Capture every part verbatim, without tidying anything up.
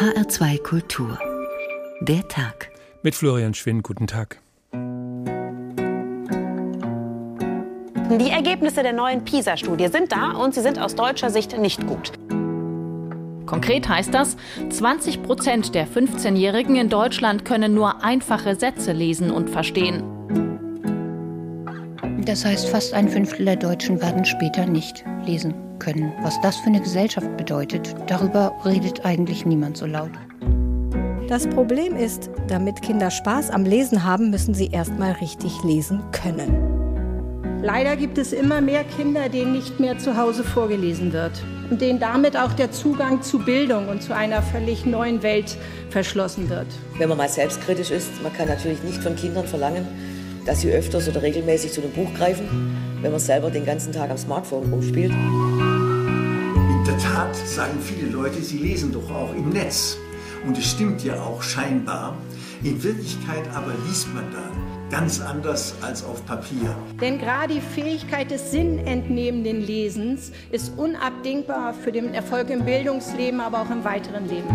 H R zwei Kultur. Der Tag. Mit Florian Schwinn, guten Tag. Die Ergebnisse der neuen PISA-Studie sind da und sie sind aus deutscher Sicht nicht gut. Konkret heißt das, zwanzig Prozent der fünfzehnjährigen in Deutschland können nur einfache Sätze lesen und verstehen. Das heißt, fast ein Fünftel der Deutschen werden später nicht lesen können. Was das für eine Gesellschaft bedeutet, darüber redet eigentlich niemand so laut. Das Problem ist, damit Kinder Spaß am Lesen haben, müssen sie erst mal richtig lesen können. Leider gibt es immer mehr Kinder, denen nicht mehr zu Hause vorgelesen wird und denen damit auch der Zugang zu Bildung und zu einer völlig neuen Welt verschlossen wird. Wenn man mal selbstkritisch ist, man kann natürlich nicht von Kindern verlangen, dass sie öfters oder regelmäßig zu einem Buch greifen, wenn man selber den ganzen Tag am Smartphone rumspielt. In der Tat sagen viele Leute, sie lesen doch auch im Netz. Und es stimmt ja auch scheinbar. In Wirklichkeit aber liest man da ganz anders als auf Papier. Denn gerade die Fähigkeit des sinnentnehmenden Lesens ist unabdingbar für den Erfolg im Bildungsleben, aber auch im weiteren Leben.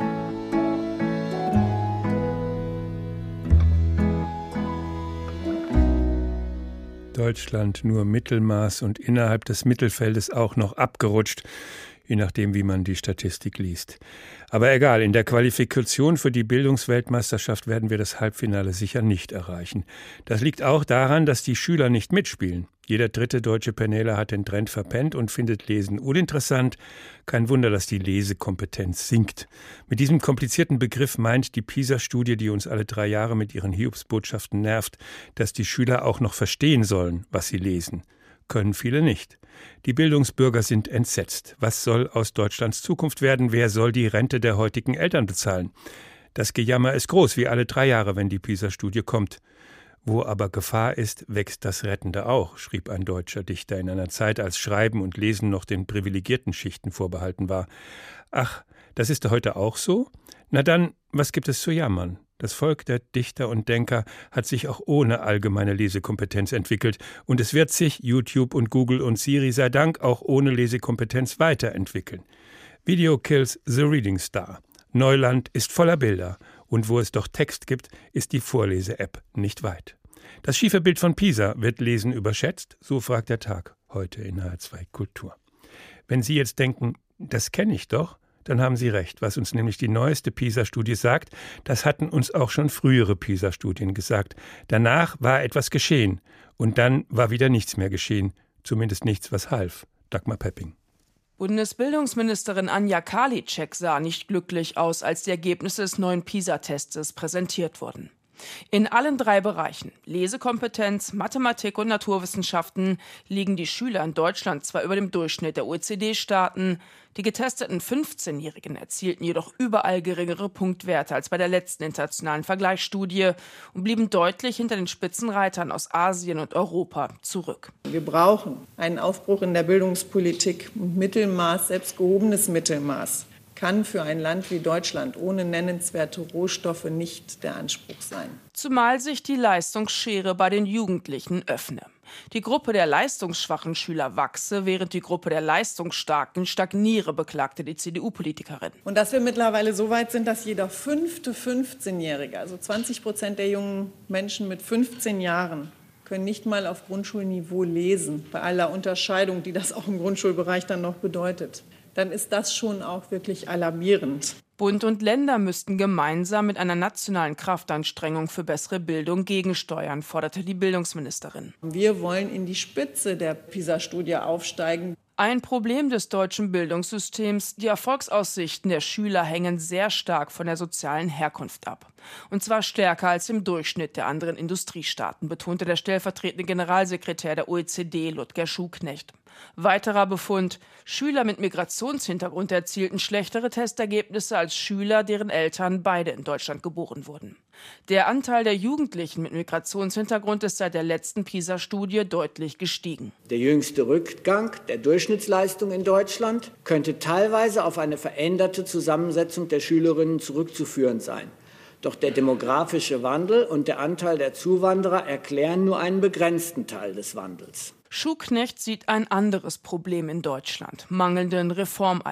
Deutschland nur Mittelmaß und innerhalb des Mittelfeldes auch noch abgerutscht, je nachdem, wie man die Statistik liest. Aber egal, in der Qualifikation für die Bildungsweltmeisterschaft werden wir das Halbfinale sicher nicht erreichen. Das liegt auch daran, dass die Schüler nicht mitspielen. Jeder dritte deutsche Penneler hat den Trend verpennt und findet Lesen uninteressant. Kein Wunder, dass die Lesekompetenz sinkt. Mit diesem komplizierten Begriff meint die PISA-Studie, die uns alle drei Jahre mit ihren Hiobsbotschaften nervt, dass die Schüler auch noch verstehen sollen, was sie lesen. Können viele nicht. Die Bildungsbürger sind entsetzt. Was soll aus Deutschlands Zukunft werden? Wer soll die Rente der heutigen Eltern bezahlen? Das Gejammer ist groß, wie alle drei Jahre, wenn die PISA-Studie kommt. Wo aber Gefahr ist, wächst das Rettende auch, schrieb ein deutscher Dichter in einer Zeit, als Schreiben und Lesen noch den privilegierten Schichten vorbehalten war. Ach, das ist heute auch so? Na dann, was gibt es zu jammern? Das Volk der Dichter und Denker hat sich auch ohne allgemeine Lesekompetenz entwickelt und es wird sich, YouTube und Google und Siri sei Dank, auch ohne Lesekompetenz weiterentwickeln. Video kills the reading star. Neuland ist voller Bilder und wo es doch Text gibt, ist die Vorlese-App nicht weit. Das schiefe Bild von Pisa, wird Lesen überschätzt? So fragt der Tag heute in H R zwei Kultur. Wenn Sie jetzt denken, das kenne ich doch, dann haben Sie recht. Was uns nämlich die neueste PISA-Studie sagt, das hatten uns auch schon frühere PISA-Studien gesagt. Danach war etwas geschehen und dann war wieder nichts mehr geschehen. Zumindest nichts, was half. Dagmar Pepping. Bundesbildungsministerin Anja Karliczek sah nicht glücklich aus, als die Ergebnisse des neuen PISA-Tests präsentiert wurden. In allen drei Bereichen, Lesekompetenz, Mathematik und Naturwissenschaften, liegen die Schüler in Deutschland zwar über dem Durchschnitt der O E C D-Staaten, die getesteten fünfzehnjährigen erzielten jedoch überall geringere Punktwerte als bei der letzten internationalen Vergleichsstudie und blieben deutlich hinter den Spitzenreitern aus Asien und Europa zurück. Wir brauchen einen Aufbruch in der Bildungspolitik und Mittelmaß, selbst gehobenes Mittelmaß kann für ein Land wie Deutschland ohne nennenswerte Rohstoffe nicht der Anspruch sein. Zumal sich die Leistungsschere bei den Jugendlichen öffne. Die Gruppe der leistungsschwachen Schüler wachse, während die Gruppe der leistungsstarken stagniere, beklagte die C D U-Politikerin. Und dass wir mittlerweile so weit sind, dass jeder fünfte fünfzehnjährige, also zwanzig Prozent der jungen Menschen mit fünfzehn Jahren, können nicht mal auf Grundschulniveau lesen, bei aller Unterscheidung, die das auch im Grundschulbereich dann noch bedeutet. Dann ist das schon auch wirklich alarmierend. Bund und Länder müssten gemeinsam mit einer nationalen Kraftanstrengung für bessere Bildung gegensteuern, forderte die Bildungsministerin. Wir wollen in die Spitze der PISA-Studie aufsteigen. Ein Problem des deutschen Bildungssystems, die Erfolgsaussichten der Schüler hängen sehr stark von der sozialen Herkunft ab. Und zwar stärker als im Durchschnitt der anderen Industriestaaten, betonte der stellvertretende Generalsekretär der O E C D, Ludger Schuhknecht. Weiterer Befund: Schüler mit Migrationshintergrund erzielten schlechtere Testergebnisse als Schüler, deren Eltern beide in Deutschland geboren wurden. Der Anteil der Jugendlichen mit Migrationshintergrund ist seit der letzten PISA-Studie deutlich gestiegen. Der jüngste Rückgang der Durchschnittsleistung in Deutschland könnte teilweise auf eine veränderte Zusammensetzung der Schülerinnen zurückzuführen sein. Doch der demografische Wandel und der Anteil der Zuwanderer erklären nur einen begrenzten Teil des Wandels. Schuhknecht sieht ein anderes Problem in Deutschland: mangelnden Reformeifer.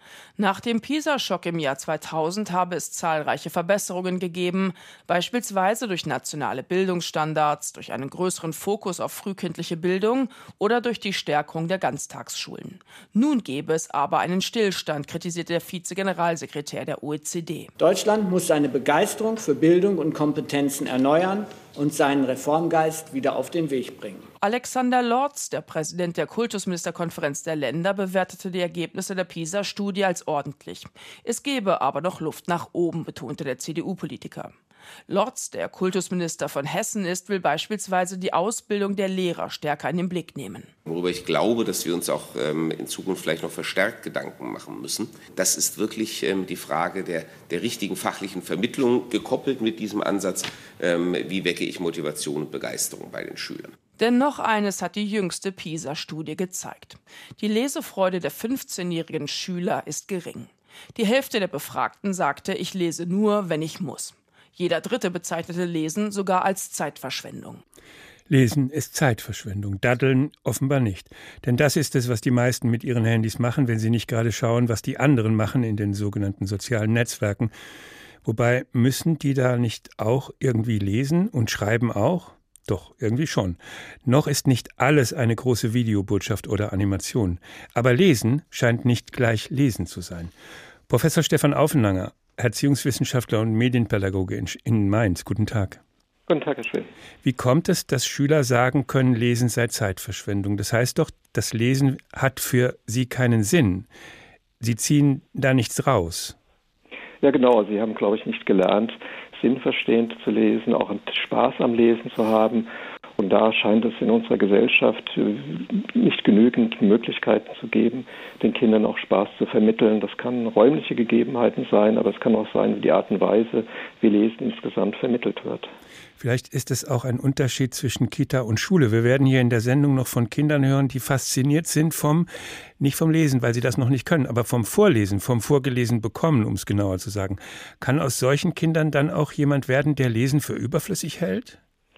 Nach dem PISA-Schock im Jahr zweitausend habe es zahlreiche Verbesserungen gegeben, beispielsweise durch nationale Bildungsstandards, durch einen größeren Fokus auf frühkindliche Bildung oder durch die Stärkung der Ganztagsschulen. Nun gebe es aber einen Stillstand, kritisiert der Vize-Generalsekretär der O E C D. Deutschland muss seine Begeisterung für Bildung und Kompetenzen erneuern und seinen Reformgeist wieder auf den Weg bringen. Alexander Lorz, der Präsident der Kultusministerkonferenz der Länder, bewertete die Ergebnisse der PISA-Studie als ordentlich. Es gebe aber noch Luft nach oben, betonte der C D U-Politiker. Lorz, der Kultusminister von Hessen ist, will beispielsweise die Ausbildung der Lehrer stärker in den Blick nehmen. Worüber ich glaube, dass wir uns auch ähm, in Zukunft vielleicht noch verstärkt Gedanken machen müssen, das ist wirklich ähm, die Frage der, der richtigen fachlichen Vermittlung, gekoppelt mit diesem Ansatz, ähm, wie wecke ich Motivation und Begeisterung bei den Schülern. Denn noch eines hat die jüngste PISA-Studie gezeigt. Die Lesefreude der fünfzehnjährigen Schüler ist gering. Die Hälfte der Befragten sagte, ich lese nur, wenn ich muss. Jeder Dritte bezeichnete Lesen sogar als Zeitverschwendung. Lesen ist Zeitverschwendung, Daddeln offenbar nicht. Denn das ist es, was die meisten mit ihren Handys machen, wenn sie nicht gerade schauen, was die anderen machen in den sogenannten sozialen Netzwerken. Wobei, müssen die da nicht auch irgendwie lesen und schreiben auch? Doch, irgendwie schon. Noch ist nicht alles eine große Videobotschaft oder Animation. Aber Lesen scheint nicht gleich Lesen zu sein. Professor Stefan Aufenlanger, Erziehungswissenschaftler und Medienpädagoge in Mainz. Guten Tag. Guten Tag, Herr Schwinn. Wie kommt es, dass Schüler sagen können, Lesen sei Zeitverschwendung? Das heißt doch, das Lesen hat für sie keinen Sinn. Sie ziehen da nichts raus. Ja, genau. Sie haben, glaube ich, nicht gelernt, sinnverstehend zu lesen, auch Spaß am Lesen zu haben. Und da scheint es in unserer Gesellschaft nicht genügend Möglichkeiten zu geben, den Kindern auch Spaß zu vermitteln. Das kann räumliche Gegebenheiten sein, aber es kann auch sein, wie die Art und Weise, wie Lesen insgesamt vermittelt wird. Vielleicht ist es auch ein Unterschied zwischen Kita und Schule. Wir werden hier in der Sendung noch von Kindern hören, die fasziniert sind vom, nicht vom Lesen, weil sie das noch nicht können, aber vom Vorlesen, vom Vorgelesen bekommen, um es genauer zu sagen. Kann aus solchen Kindern dann auch jemand werden, der Lesen für überflüssig hält?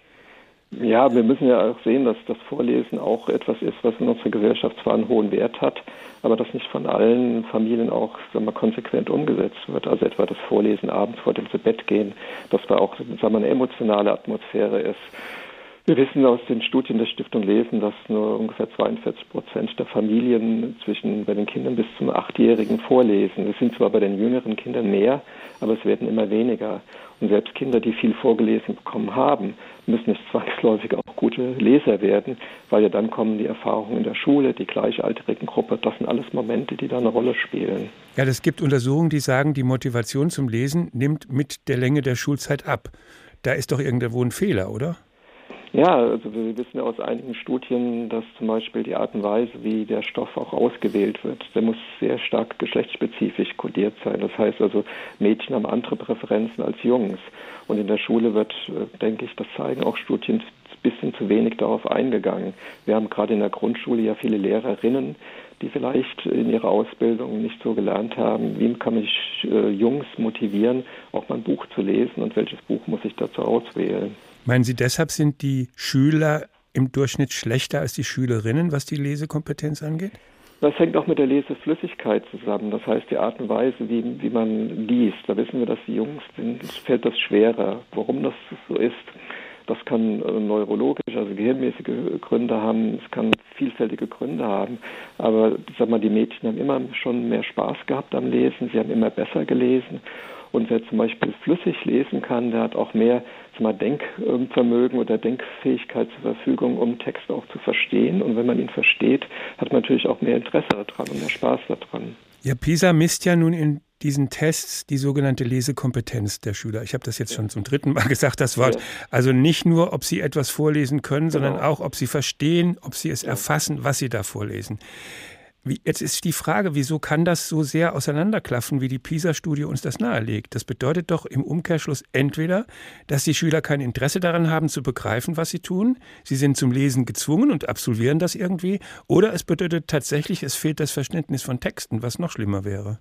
Ja, wir müssen ja auch sehen, dass das Vorlesen auch etwas ist, was in unserer Gesellschaft zwar einen hohen Wert hat, aber das nicht von allen Familien auch, sagen wir, konsequent umgesetzt wird. Also etwa das Vorlesen abends vor dem Zubettgehen, dass da auch, sagen wir, eine emotionale Atmosphäre ist. Wir wissen aus den Studien der Stiftung Lesen, dass nur ungefähr zweiundvierzig Prozent der Familien zwischen bei den Kindern bis zum Achtjährigen vorlesen. Es sind zwar bei den jüngeren Kindern mehr, aber es werden immer weniger. Und selbst Kinder, die viel vorgelesen bekommen haben, müssen nicht zwangsläufig auch gute Leser werden, weil ja dann kommen die Erfahrungen in der Schule, die gleichaltrigen Gruppe, das sind alles Momente, die da eine Rolle spielen. Ja, es gibt Untersuchungen, die sagen, die Motivation zum Lesen nimmt mit der Länge der Schulzeit ab. Da ist doch irgendwo ein Fehler, oder? Ja, also wir wissen ja aus einigen Studien, dass zum Beispiel die Art und Weise, wie der Stoff auch ausgewählt wird, der muss sehr stark geschlechtsspezifisch kodiert sein. Das heißt also, Mädchen haben andere Präferenzen als Jungs. Und in der Schule wird, denke ich, das zeigen auch Studien, ein bisschen zu wenig darauf eingegangen. Wir haben gerade in der Grundschule ja viele Lehrerinnen, die vielleicht in ihrer Ausbildung nicht so gelernt haben, wie kann ich äh, Jungs motivieren, auch mal ein Buch zu lesen und welches Buch muss ich dazu auswählen. Meinen Sie, deshalb sind die Schüler im Durchschnitt schlechter als die Schülerinnen, was die Lesekompetenz angeht? Das hängt auch mit der Leseflüssigkeit zusammen. Das heißt, die Art und Weise, wie, wie man liest. Da wissen wir, dass die Jungs, denen fällt das schwerer. Warum das so ist, das kann äh, neurologisch, also gehirnmäßige Gründe haben. Es kann vielfältige Gründe haben. Aber sag mal, die Mädchen haben immer schon mehr Spaß gehabt am Lesen. Sie haben immer besser gelesen. Und wer zum Beispiel flüssig lesen kann, der hat auch mehr mal, Denkvermögen oder Denkfähigkeit zur Verfügung, um Text auch zu verstehen. Und wenn man ihn versteht, hat man natürlich auch mehr Interesse daran und mehr Spaß daran. Ja, PISA misst ja nun in diesen Tests die sogenannte Lesekompetenz der Schüler. Ich habe das jetzt ja. schon zum dritten Mal gesagt, das Wort. Ja. Also nicht nur, ob sie etwas vorlesen können, genau. sondern auch, ob sie verstehen, ob sie es ja. erfassen, was sie da vorlesen. Wie, jetzt ist die Frage, wieso kann das so sehr auseinanderklaffen, wie die PISA-Studie uns das nahelegt? Das bedeutet doch im Umkehrschluss entweder, dass die Schüler kein Interesse daran haben, zu begreifen, was sie tun, sie sind zum Lesen gezwungen und absolvieren das irgendwie, oder es bedeutet tatsächlich, es fehlt das Verständnis von Texten, was noch schlimmer wäre.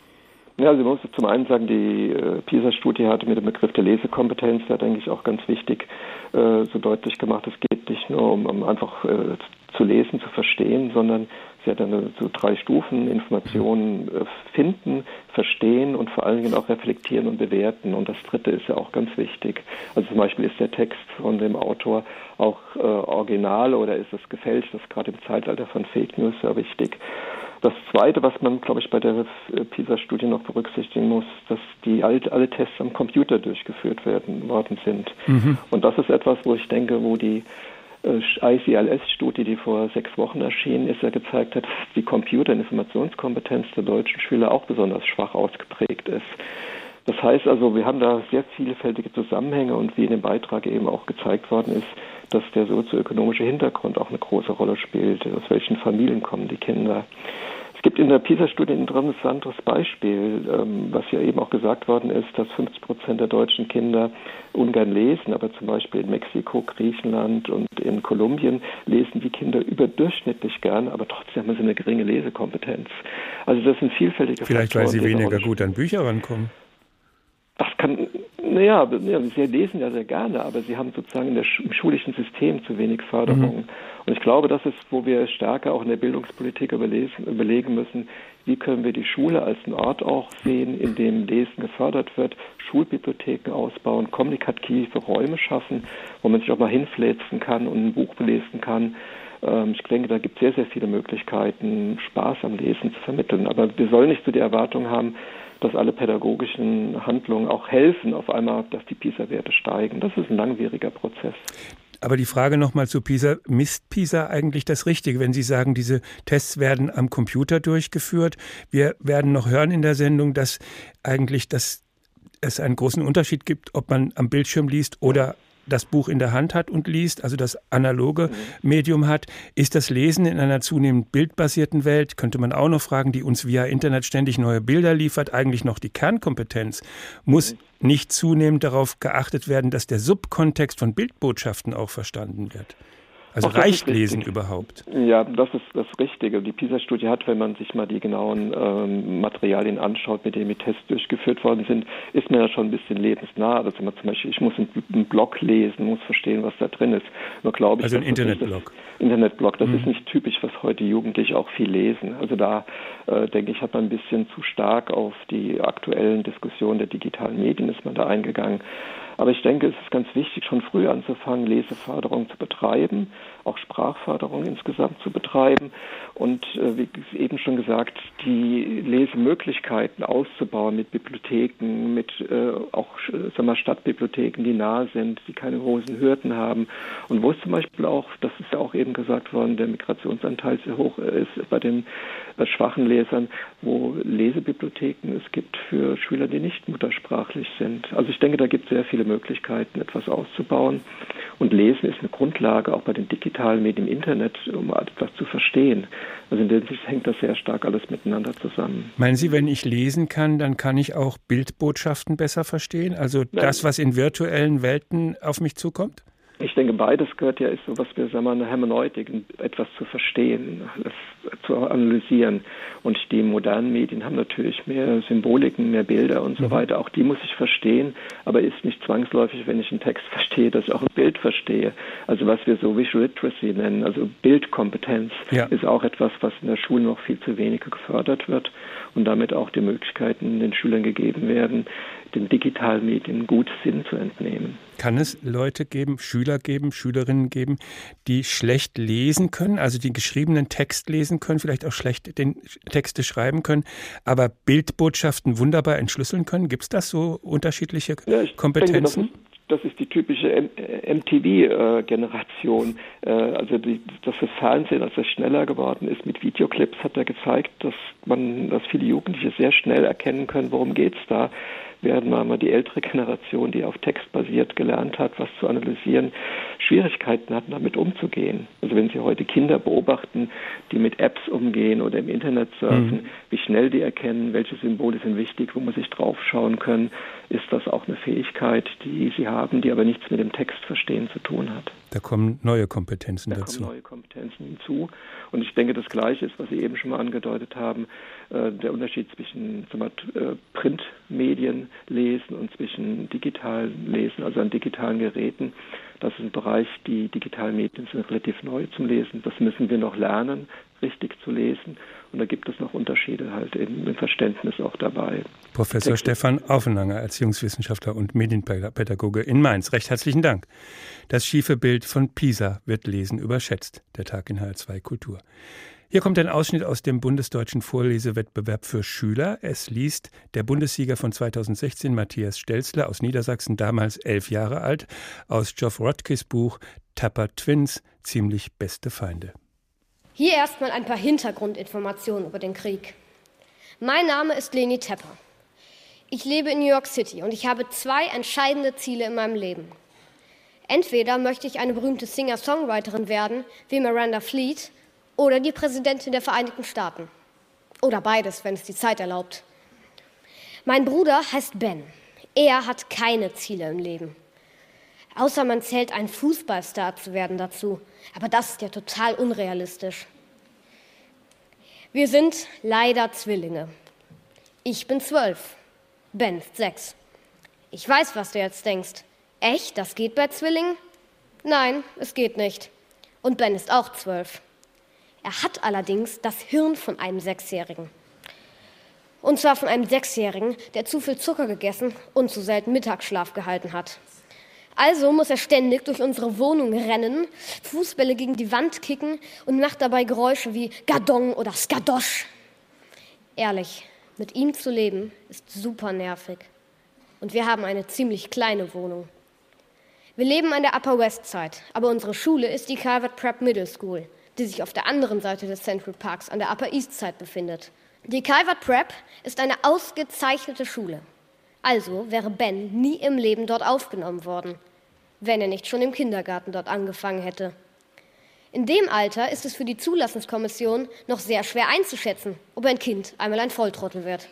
Ja, also man muss zum einen sagen, die äh, PISA-Studie hatte mit dem Begriff der Lesekompetenz, da denke ich auch ganz wichtig, äh, so deutlich gemacht, es geht nicht nur um, um einfach äh, zu lesen, zu verstehen, sondern ja dann so drei Stufen, Informationen äh, finden, verstehen und vor allen Dingen auch reflektieren und bewerten. Und das dritte ist ja auch ganz wichtig. Also zum Beispiel ist der Text von dem Autor auch äh, original oder ist es gefälscht? Das ist gerade im Zeitalter von Fake News sehr wichtig. Das Zweite, was man, glaube ich, bei der PISA-Studie noch berücksichtigen muss, dass die alle, alle Tests am Computer durchgeführt werden worden sind. Mhm. Und das ist etwas, wo ich denke, wo die äh, I C L S-Studie, die vor sechs Wochen erschienen ist, ja gezeigt hat, dass die Computer- und Informationskompetenz der deutschen Schüler auch besonders schwach ausgeprägt ist. Das heißt also, wir haben da sehr vielfältige Zusammenhänge und wie in dem Beitrag eben auch gezeigt worden ist, dass der sozioökonomische Hintergrund auch eine große Rolle spielt. Aus welchen Familien kommen die Kinder? Es gibt in der PISA-Studie ein interessantes Beispiel, was ja eben auch gesagt worden ist, dass fünfzig Prozent der deutschen Kinder ungern lesen, aber zum Beispiel in Mexiko, Griechenland und in Kolumbien lesen die Kinder überdurchschnittlich gern, aber trotzdem haben sie eine geringe Lesekompetenz. Also das sind vielfältige Vielleicht, Faktoren, weil sie weniger gut an Bücher rankommen. Das kann, naja, ja, sie lesen ja sehr gerne, aber sie haben sozusagen in der, im schulischen System zu wenig Förderung. Mhm. Und ich glaube, das ist, wo wir stärker auch in der Bildungspolitik überlesen, überlegen müssen, wie können wir die Schule als einen Ort auch sehen, in dem Lesen gefördert wird, Schulbibliotheken ausbauen, kommunikative Räume schaffen, wo man sich auch mal hinfläzen kann und ein Buch belesen kann. Ich denke, da gibt es sehr, sehr viele Möglichkeiten, Spaß am Lesen zu vermitteln. Aber wir sollen nicht so die Erwartung haben, dass alle pädagogischen Handlungen auch helfen, auf einmal, dass die PISA-Werte steigen. Das ist ein langwieriger Prozess. Aber die Frage nochmal zu PISA, misst PISA eigentlich das Richtige, wenn Sie sagen, diese Tests werden am Computer durchgeführt? Wir werden noch hören in der Sendung, dass eigentlich das, es einen großen Unterschied gibt, ob man am Bildschirm liest oder das Buch in der Hand hat und liest, also das analoge mhm. Medium hat. Ist das Lesen in einer zunehmend bildbasierten Welt, könnte man auch noch fragen, die uns via Internet ständig neue Bilder liefert, eigentlich noch die Kernkompetenz? Muss mhm. nicht zunehmend darauf geachtet werden, dass der Subkontext von Bildbotschaften auch verstanden wird? Also Auch reicht Lesen überhaupt? Ja, das ist das Richtige. Die PISA-Studie hat, wenn man sich mal die genauen ähm, Materialien anschaut, mit denen die Tests durchgeführt worden sind, ist mir ja schon ein bisschen lebensnah. Also zum Beispiel, ich muss einen Blog lesen, muss verstehen, was da drin ist. Nur glaube ich, also ein Internetblog. Internetblog, das mhm. ist nicht typisch, was heute Jugendliche auch viel lesen. Also da, äh, denke ich, hat man ein bisschen zu stark auf die aktuellen Diskussionen der digitalen Medien ist man da eingegangen. Aber ich denke, es ist ganz wichtig, schon früh anzufangen, Leseförderung zu betreiben, auch Sprachförderung insgesamt zu betreiben und, äh, wie eben schon gesagt, die Lesemöglichkeiten auszubauen mit Bibliotheken, mit äh, auch sagen wir mal, Stadtbibliotheken, die nah sind, die keine großen Hürden haben und wo es zum Beispiel auch, das ist ja auch eben gesagt worden, der Migrationsanteil sehr hoch ist bei den äh, schwachen Lesern, wo Lesebibliotheken es gibt für Schüler, die nicht muttersprachlich sind. Also ich denke, da gibt es sehr viele Möglichkeiten, etwas auszubauen. Und Lesen ist eine Grundlage auch bei den digitalen Medien im Internet, um etwas zu verstehen. Also in der Hinsicht hängt das sehr stark alles miteinander zusammen. Meinen Sie, wenn ich lesen kann, dann kann ich auch Bildbotschaften besser verstehen? Also das, was in virtuellen Welten auf mich zukommt? Ich denke, beides gehört ja, ist so, was wir sagen wir, eine Hermeneutik, etwas zu verstehen, das zu analysieren. Und die modernen Medien haben natürlich mehr Symboliken, mehr Bilder und so mhm. weiter. Auch die muss ich verstehen, aber ist nicht zwangsläufig, wenn ich einen Text verstehe, dass ich auch ein Bild verstehe. Also was wir so Visual Literacy nennen, also Bildkompetenz, ja. ist auch etwas, was in der Schule noch viel zu wenig gefördert wird und damit auch die Möglichkeiten den Schülern gegeben werden, den digitalen Medien gut Sinn zu entnehmen. Kann es Leute geben, Schüler geben, Schülerinnen geben, die schlecht lesen können, also den geschriebenen Text lesen können, vielleicht auch schlecht den Texte schreiben können, aber Bildbotschaften wunderbar entschlüsseln können? Gibt es das so unterschiedliche ja, ich Kompetenzen? Denke, das ist, das ist die typische M T V-Generation. Äh, also die, dass das Fernsehen, als es schneller geworden ist mit Videoclips, hat er gezeigt, dass man, dass viele Jugendliche sehr schnell erkennen können, worum geht's da. Während mal die ältere Generation, die auf Text basiert gelernt hat, was zu analysieren, Schwierigkeiten hatten, damit umzugehen. Also wenn Sie heute Kinder beobachten, die mit Apps umgehen oder im Internet surfen, mhm. wie schnell die erkennen, welche Symbole sind wichtig, wo man sich drauf schauen kann, ist das auch eine Fähigkeit, die sie haben, die aber nichts mit dem Textverstehen zu tun hat. Da kommen neue Kompetenzen da dazu. Da kommen neue Kompetenzen hinzu. Und ich denke, das Gleiche ist, was Sie eben schon mal angedeutet haben, äh, der Unterschied zwischen sagen wir, äh, Printmedien lesen und zwischen digitalen Lesen, also an digitalen Geräten. Das ist ein Bereich, die digitalen Medien sind relativ neu zum Lesen. Das müssen wir noch lernen. richtig zu lesen. Und da gibt es noch Unterschiede halt im, im Verständnis auch dabei. Professor Text. Stefan Aufenanger, Erziehungswissenschaftler und Medienpädagoge in Mainz. Recht herzlichen Dank. Das schiefe Bild von Pisa wird Lesen überschätzt. Der Tag in H R zwei Kultur. Hier kommt ein Ausschnitt aus dem bundesdeutschen Vorlesewettbewerb für Schüler. Es liest der Bundessieger von zweitausendsechzehn, Matthias Stelzler aus Niedersachsen, damals elf Jahre alt, aus Geoff Rodkes Buch Tapper Twins, ziemlich beste Feinde. Hier erstmal ein paar Hintergrundinformationen über den Krieg. Mein Name ist Leni Tepper. Ich lebe in New York City und ich habe zwei entscheidende Ziele in meinem Leben. Entweder möchte ich eine berühmte Singer-Songwriterin werden, wie Miranda Fleet, oder die Präsidentin der Vereinigten Staaten. Oder beides, wenn es die Zeit erlaubt. Mein Bruder heißt Ben. Er hat keine Ziele im Leben. Außer man zählt, ein Fußballstar zu werden dazu. Aber das ist ja total unrealistisch. Wir sind leider Zwillinge. Ich bin zwölf. Ben ist sechs. Ich weiß, was du jetzt denkst. Echt, das geht bei Zwillingen? Nein, es geht nicht. Und Ben ist auch zwölf. Er hat allerdings das Hirn von einem Sechsjährigen. Und zwar von einem Sechsjährigen, der zu viel Zucker gegessen und zu selten Mittagsschlaf gehalten hat. Also muss er ständig durch unsere Wohnung rennen, Fußbälle gegen die Wand kicken und macht dabei Geräusche wie Gadong oder Skadosch. Ehrlich, mit ihm zu leben ist super nervig. Und wir haben eine ziemlich kleine Wohnung. Wir leben an der Upper West Side, aber unsere Schule ist die Calvert Prep Middle School, die sich auf der anderen Seite des Central Parks an der Upper East Side befindet. Die Calvert Prep ist eine ausgezeichnete Schule. Also wäre Ben nie im Leben dort aufgenommen worden, wenn er nicht schon im Kindergarten dort angefangen hätte. In dem Alter ist es für die Zulassungskommission noch sehr schwer einzuschätzen, ob ein Kind einmal ein Volltrottel wird.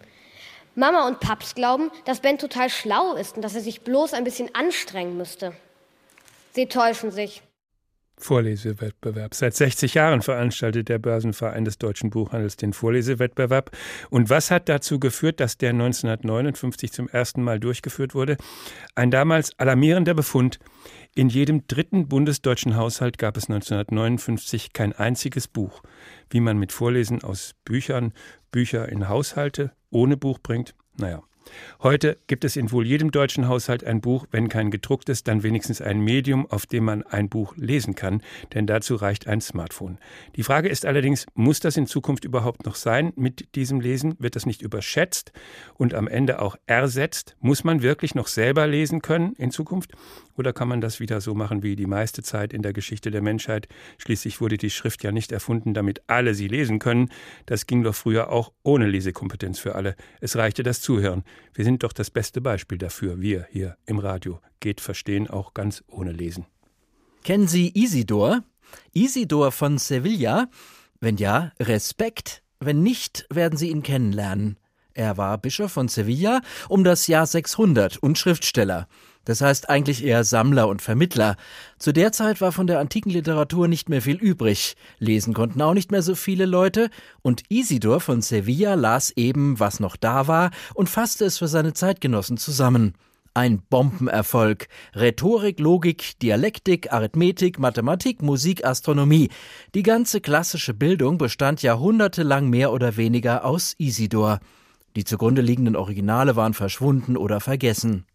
Mama und Paps glauben, dass Ben total schlau ist und dass er sich bloß ein bisschen anstrengen müsste. Sie täuschen sich. Vorlesewettbewerb. Seit sechzig Jahren veranstaltet der Börsenverein des Deutschen Buchhandels den Vorlesewettbewerb. Und was hat dazu geführt, dass der neunzehnhundertneunundfünfzig zum ersten Mal durchgeführt wurde? Ein damals alarmierender Befund. In jedem dritten bundesdeutschen Haushalt gab es neunzehnhundertneunundfünfzig kein einziges Buch. Wie man mit Vorlesen aus Büchern Bücher in Haushalte ohne Buch bringt, naja. Heute gibt es in wohl jedem deutschen Haushalt ein Buch, wenn kein gedrucktes, dann wenigstens ein Medium, auf dem man ein Buch lesen kann, denn dazu reicht ein Smartphone. Die Frage ist allerdings, muss das in Zukunft überhaupt noch sein mit diesem Lesen? Wird das nicht überschätzt und am Ende auch ersetzt? Muss man wirklich noch selber lesen können in Zukunft? Oder kann man das wieder so machen wie die meiste Zeit in der Geschichte der Menschheit? Schließlich wurde die Schrift ja nicht erfunden, damit alle sie lesen können. Das ging doch früher auch ohne Lesekompetenz für alle. Es reichte das Zuhören. Wir sind doch das beste Beispiel dafür, wir hier im Radio. Geht verstehen auch ganz ohne Lesen. Kennen Sie Isidor? Isidor von Sevilla? Wenn ja, Respekt. Wenn nicht, werden Sie ihn kennenlernen. Er war Bischof von Sevilla um das Jahr sechshundert und Schriftsteller. Das heißt eigentlich eher Sammler und Vermittler. Zu der Zeit war von der antiken Literatur nicht mehr viel übrig. Lesen konnten auch nicht mehr so viele Leute. Und Isidor von Sevilla las eben, was noch da war, und fasste es für seine Zeitgenossen zusammen. Ein Bombenerfolg. Rhetorik, Logik, Dialektik, Arithmetik, Mathematik, Musik, Astronomie. Die ganze klassische Bildung bestand jahrhundertelang mehr oder weniger aus Isidor. Die zugrunde liegenden Originale waren verschwunden oder vergessen.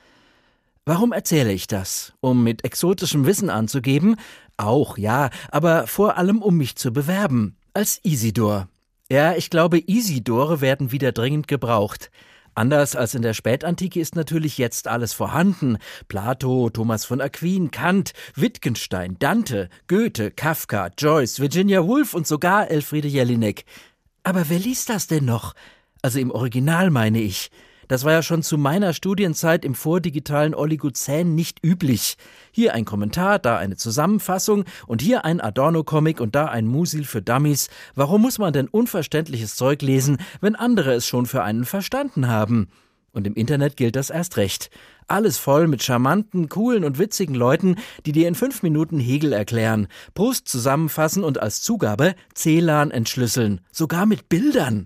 Warum erzähle ich das? Um mit exotischem Wissen anzugeben? Auch, ja, aber vor allem um mich zu bewerben. Als Isidor. Ja, ich glaube, Isidore werden wieder dringend gebraucht. Anders als in der Spätantike ist natürlich jetzt alles vorhanden. Plato, Thomas von Aquin, Kant, Wittgenstein, Dante, Goethe, Kafka, Joyce, Virginia Woolf und sogar Elfriede Jelinek. Aber wer liest das denn noch? Also im Original meine ich. Das war ja schon zu meiner Studienzeit im vordigitalen Oligozän nicht üblich. Hier ein Kommentar, da eine Zusammenfassung und hier ein Adorno-Comic und da ein Musil für Dummies. Warum muss man denn unverständliches Zeug lesen, wenn andere es schon für einen verstanden haben? Und im Internet gilt das erst recht. Alles voll mit charmanten, coolen und witzigen Leuten, die dir in fünf Minuten Hegel erklären, Proust zusammenfassen und als Zugabe Celan entschlüsseln. Sogar mit Bildern.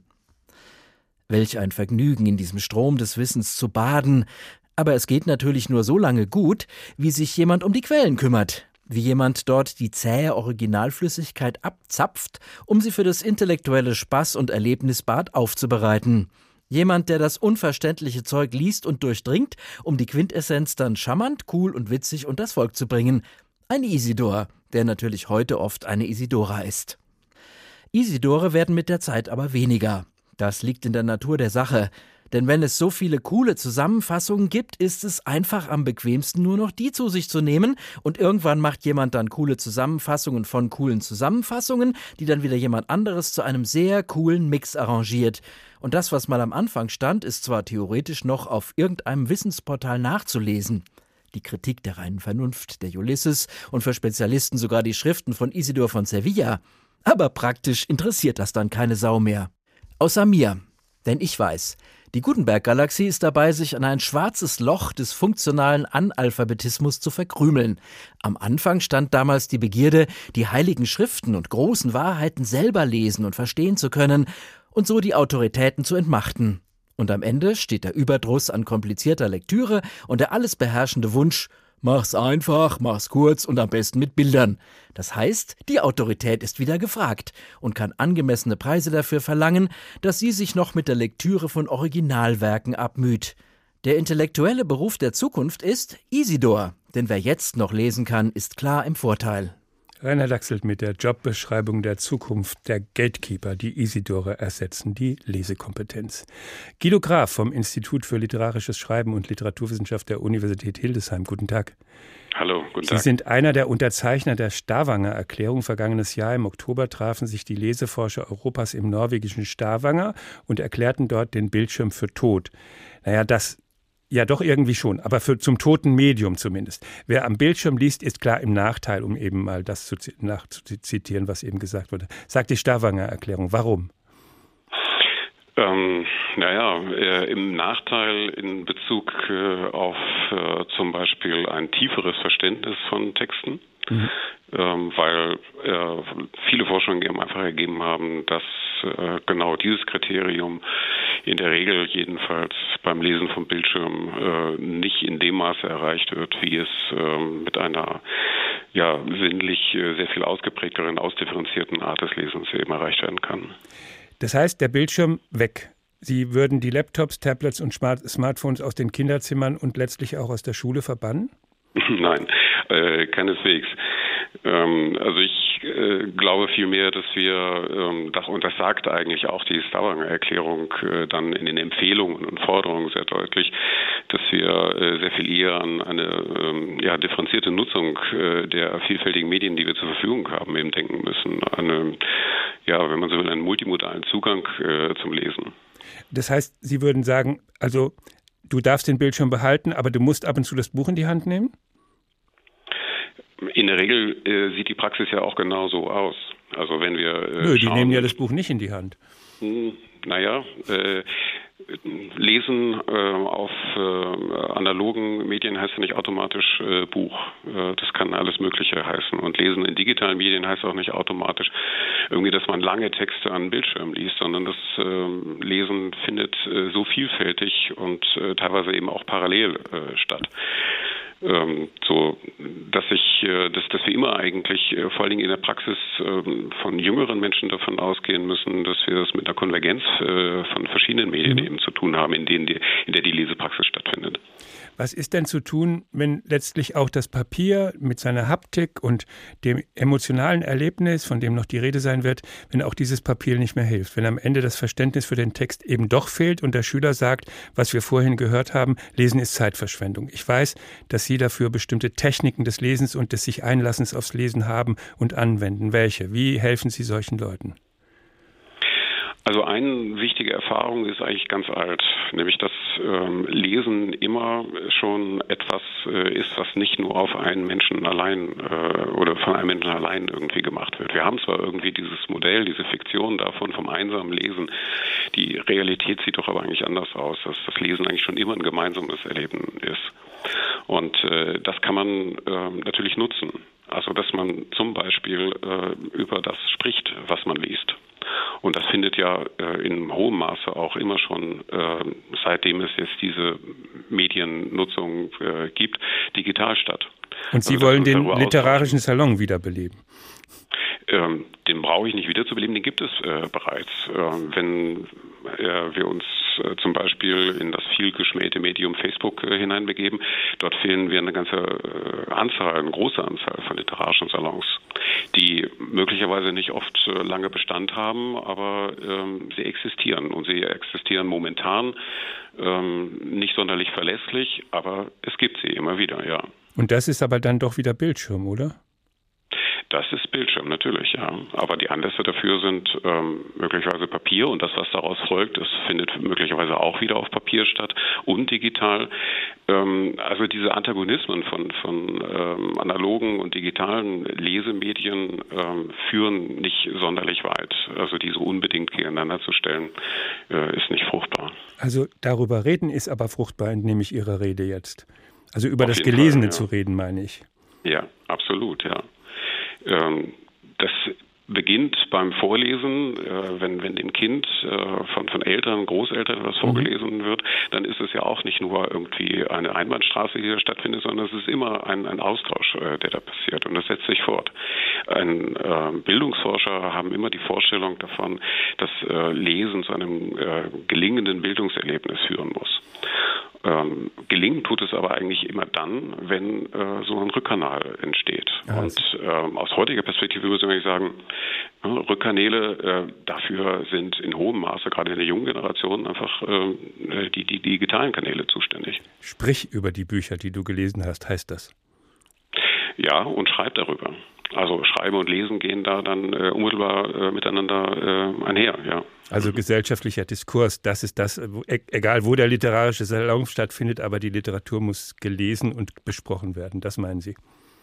Welch ein Vergnügen, in diesem Strom des Wissens zu baden. Aber es geht natürlich nur so lange gut, wie sich jemand um die Quellen kümmert. wie jemand dort die zähe Originalflüssigkeit abzapft, um sie für das intellektuelle Spaß- und Erlebnisbad aufzubereiten. Jemand, der das unverständliche Zeug liest und durchdringt, um die Quintessenz dann charmant, cool und witzig unters Volk zu bringen. Ein Isidor, der natürlich heute oft eine Isidora ist. Isidore werden mit der Zeit aber weniger. Das liegt in der Natur der Sache. Denn wenn es so viele coole Zusammenfassungen gibt, ist es einfach am bequemsten, nur noch die zu sich zu nehmen. Und irgendwann macht jemand dann coole Zusammenfassungen von coolen Zusammenfassungen, die dann wieder jemand anderes zu einem sehr coolen Mix arrangiert. Und das, was mal am Anfang stand, ist zwar theoretisch noch auf irgendeinem Wissensportal nachzulesen. Die Kritik der reinen Vernunft, der Ulysses und für Spezialisten sogar die Schriften von Isidor von Sevilla. Aber praktisch interessiert das dann keine Sau mehr. Außer mir. Denn ich weiß, die Gutenberg-Galaxie ist dabei, sich an ein schwarzes Loch des funktionalen Analphabetismus zu verkrümeln. Am Anfang stand damals die Begierde, die heiligen Schriften und großen Wahrheiten selber lesen und verstehen zu können und so die Autoritäten zu entmachten. Und am Ende steht der Überdruss an komplizierter Lektüre und der alles beherrschende Wunsch, mach's einfach, mach's kurz und am besten mit Bildern. Das heißt, die Autorität ist wieder gefragt und kann angemessene Preise dafür verlangen, dass sie sich noch mit der Lektüre von Originalwerken abmüht. Der intellektuelle Beruf der Zukunft ist Isidor, denn wer jetzt noch lesen kann, ist klar im Vorteil. Rainer Dachselt mit der Jobbeschreibung der Zukunft der Gatekeeper, die Isidore ersetzen, die Lesekompetenz. Guido Graf vom Institut für literarisches Schreiben und Literaturwissenschaft der Universität Hildesheim. Guten Tag. Hallo, guten Sie Tag. Sie sind einer der Unterzeichner der Stavanger Erklärung. Vergangenes Jahr im Oktober trafen sich die Leseforscher Europas im norwegischen Stavanger und erklärten dort den Bildschirm für tot. Naja, das Ja, doch irgendwie schon, aber für, zum toten Medium zumindest. Wer am Bildschirm liest, ist klar im Nachteil, um eben mal das zu nachzuzitieren, was eben gesagt wurde. Sagt die Stavanger Erklärung. Warum? Ähm, naja, äh, im Nachteil in Bezug äh, auf äh, zum Beispiel ein tieferes Verständnis von Texten. Mhm. Ähm, weil äh, viele Forschungen eben einfach ergeben haben, dass äh, genau dieses Kriterium in der Regel jedenfalls beim Lesen vom Bildschirm äh, nicht in dem Maße erreicht wird, wie es äh, mit einer ja sinnlich äh, sehr viel ausgeprägteren, ausdifferenzierten Art des Lesens eben erreicht werden kann. Das heißt, der Bildschirm weg. Sie würden die Laptops, Tablets und Smart- Smartphones aus den Kinderzimmern und letztlich auch aus der Schule verbannen? Nein, äh, keineswegs. Ähm, also ich äh, glaube vielmehr, dass wir, ähm, das, und das sagt eigentlich auch die Stavanger Erklärung äh, dann in den Empfehlungen und Forderungen sehr deutlich, dass wir äh, sehr viel eher an eine ähm, ja, differenzierte Nutzung äh, der vielfältigen Medien, die wir zur Verfügung haben, eben denken müssen. Eine, ja, wenn man so will, einen multimodalen Zugang äh, zum Lesen. Das heißt, Sie würden sagen, also du darfst den Bildschirm behalten, aber du musst ab und zu das Buch in die Hand nehmen? In der Regel äh, sieht die Praxis ja auch genau so aus. Also wenn wir äh, Nö, die schauen, nehmen ja das Buch nicht in die Hand. Mh, naja, äh, Lesen äh, auf äh, analogen Medien heißt ja nicht automatisch äh, Buch. Äh, das kann alles Mögliche heißen. Und Lesen in digitalen Medien heißt auch nicht automatisch irgendwie, dass man lange Texte an Bildschirm liest, sondern das äh, Lesen findet äh, so vielfältig und äh, teilweise eben auch parallel äh, statt. Ähm, so, dass ich, äh, dass, dass wir immer eigentlich äh, vor allen Dingen in der Praxis äh, von jüngeren Menschen davon ausgehen müssen, dass wir es mit einer Konvergenz äh, von verschiedenen Medien mhm. eben zu tun haben, in denen die, in der die Lesepraxis stattfindet. Was ist denn zu tun, wenn letztlich auch das Papier mit seiner Haptik und dem emotionalen Erlebnis, von dem noch die Rede sein wird, wenn auch dieses Papier nicht mehr hilft? Wenn am Ende das Verständnis für den Text eben doch fehlt und der Schüler sagt, was wir vorhin gehört haben, Lesen ist Zeitverschwendung. Ich weiß, dass Sie dafür bestimmte Techniken des Lesens und des sich Einlassens aufs Lesen haben und anwenden. Welche? Wie helfen Sie solchen Leuten? Also eine wichtige Erfahrung ist eigentlich ganz alt, nämlich dass ähm, Lesen immer schon etwas äh, ist, was nicht nur auf einen Menschen allein äh, oder von einem Menschen allein irgendwie gemacht wird. Wir haben zwar irgendwie dieses Modell, diese Fiktion davon vom einsamen Lesen, die Realität sieht doch aber eigentlich anders aus, dass das Lesen eigentlich schon immer ein gemeinsames Erleben ist. Und äh, das kann man äh, natürlich nutzen. Also dass man zum Beispiel äh, über das spricht, was man liest. Und das findet ja äh, in hohem Maße auch immer schon, äh, seitdem es jetzt diese Mediennutzung äh, gibt, digital statt. Und Sie also, wollen den literarischen Salon wiederbeleben? Ähm, den brauche ich nicht wiederzubeleben, den gibt es äh, bereits. Äh, wenn äh, wir uns äh, zum Beispiel in das viel geschmähte Medium Facebook äh, hineinbegeben, dort finden wir eine ganze äh, Anzahl, eine große Anzahl von literarischen Salons, die möglicherweise nicht oft äh, lange Bestand haben, aber ähm, sie existieren und sie existieren momentan ähm, nicht sonderlich verlässlich, aber es gibt sie immer wieder, ja. Und das ist aber dann doch wieder Bildschirm, oder? Das ist Bildschirm, natürlich, ja. Aber die Anlässe dafür sind ähm, möglicherweise Papier und das, was daraus folgt, das findet möglicherweise auch wieder auf Papier statt und digital. Ähm, also diese Antagonismen von, von ähm, analogen und digitalen Lesemedien ähm, führen nicht sonderlich weit. Also diese unbedingt gegeneinander zu stellen, äh, ist nicht fruchtbar. Also darüber reden ist aber fruchtbar, entnehme ich Ihrer Rede jetzt. Also über Auf das jeden Gelesene Fall, ja. zu reden, meine ich. Ja, absolut, ja. Das beginnt beim Vorlesen, wenn, wenn dem Kind von, von Eltern, Großeltern etwas vorgelesen wird, dann ist es ja auch nicht nur irgendwie eine Einbahnstraße, die da stattfindet, sondern es ist immer ein, ein Austausch, der da passiert und das setzt sich fort. Ein äh, Bildungsforscher haben immer die Vorstellung davon, dass äh, Lesen zu einem äh, gelingenden Bildungserlebnis führen muss. Ähm, gelingen tut es aber eigentlich immer dann, wenn äh, so ein Rückkanal entsteht. Also. Und ähm, aus heutiger Perspektive muss ich sagen, äh, Rückkanäle äh, dafür sind in hohem Maße, gerade in der jungen Generation, einfach äh, die, die digitalen Kanäle zuständig. Sprich über die Bücher, die du gelesen hast, heißt das? Ja, und schreib darüber. Also Schreiben und Lesen gehen da dann äh, unmittelbar äh, miteinander äh, einher, ja. Also gesellschaftlicher Diskurs, das ist das, e- egal wo der literarische Salon stattfindet, aber die Literatur muss gelesen und besprochen werden, das meinen Sie?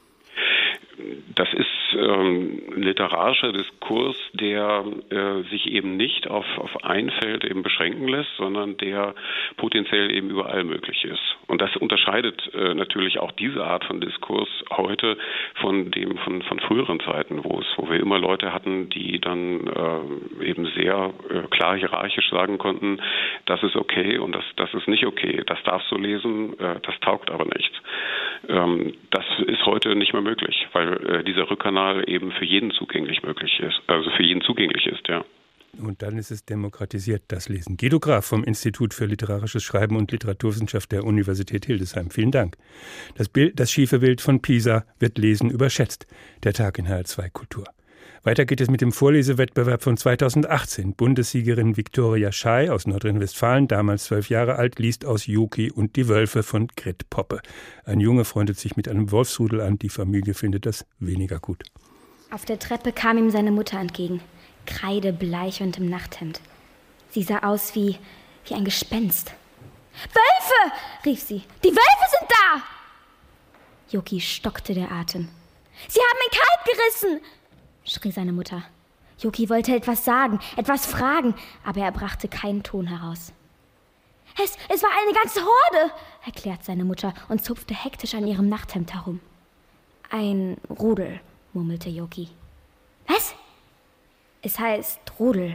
Das ist ähm, literarischer Diskurs, der äh, sich eben nicht auf, auf ein Feld eben beschränken lässt, sondern der potenziell eben überall möglich ist. Und das unterscheidet äh, natürlich auch diese Art von Diskurs heute von dem von, von früheren Zeiten, wo es, wo wir immer Leute hatten, die dann äh, eben sehr äh, klar hierarchisch sagen konnten, das ist okay und das, das ist nicht okay, das darfst du lesen, äh, das taugt aber nicht. Ähm, das ist heute nicht mehr möglich, weil äh, dieser Rückkanal eben für jeden zugänglich möglich ist, also für jeden zugänglich ist, ja. Und dann ist es demokratisiert, das Lesen. Guido Graf vom Institut für literarisches Schreiben und Literaturwissenschaft der Universität Hildesheim. Vielen Dank. Das Bild, das schiefe Bild von Pisa wird Lesen überschätzt. Der Tag in H R zwei Kultur. Weiter geht es mit dem Vorlesewettbewerb von zweitausendachtzehn. Bundessiegerin Viktoria Schey aus Nordrhein-Westfalen, damals zwölf Jahre alt, liest aus Yoki und die Wölfe von Grit Poppe. Ein Junge freundet sich mit einem Wolfsrudel an, die Familie findet das weniger gut. Auf der Treppe kam ihm seine Mutter entgegen, kreidebleich und im Nachthemd. Sie sah aus wie, wie ein Gespenst. »Wölfe!« rief sie. »Die Wölfe sind da!« Yoki stockte der Atem. »Sie haben mein Kalb gerissen!« schrie seine Mutter. Yoki wollte etwas sagen, etwas fragen, aber er brachte keinen Ton heraus. Es, es war eine ganze Horde, erklärt seine Mutter und zupfte hektisch an ihrem Nachthemd herum. Ein Rudel, murmelte Yoki. Was? Es heißt Rudel.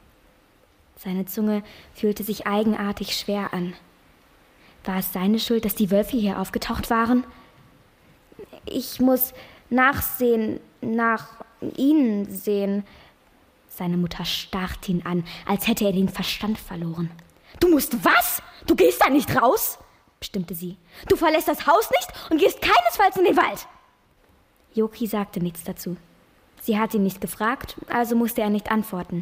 Seine Zunge fühlte sich eigenartig schwer an. War es seine Schuld, dass die Wölfe hier aufgetaucht waren? Ich muss nachsehen, nach ihnen sehen. Seine Mutter starrte ihn an, als hätte er den Verstand verloren. Du musst was? Du gehst da nicht raus? Bestimmte sie. Du verlässt das Haus nicht und gehst keinesfalls in den Wald. Yoki sagte nichts dazu. Sie hat ihn nicht gefragt, also musste er nicht antworten.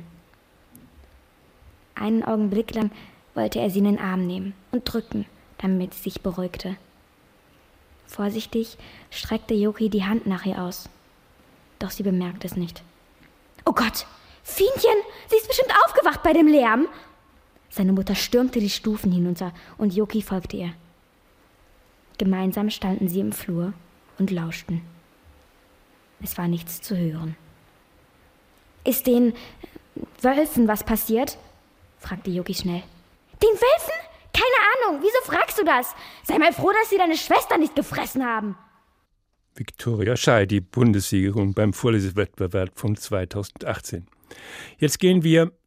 Einen Augenblick lang wollte er sie in den Arm nehmen und drücken, damit sie sich beruhigte. Vorsichtig streckte Yoki die Hand nach ihr aus. Doch sie bemerkte es nicht. Oh Gott, Fienchen, sie ist bestimmt aufgewacht bei dem Lärm. Seine Mutter stürmte die Stufen hinunter und Yoki folgte ihr. Gemeinsam standen sie im Flur und lauschten. Es war nichts zu hören. Ist den Wölfen was passiert? Fragte Yoki schnell. Den Wölfen? Keine Ahnung, wieso fragst du das? Sei mal froh, dass sie deine Schwester nicht gefressen haben. Viktoria Schey, die Bundessiegerin beim Vorlesewettbewerb von zweitausendachtzehn. Jetzt gehen wir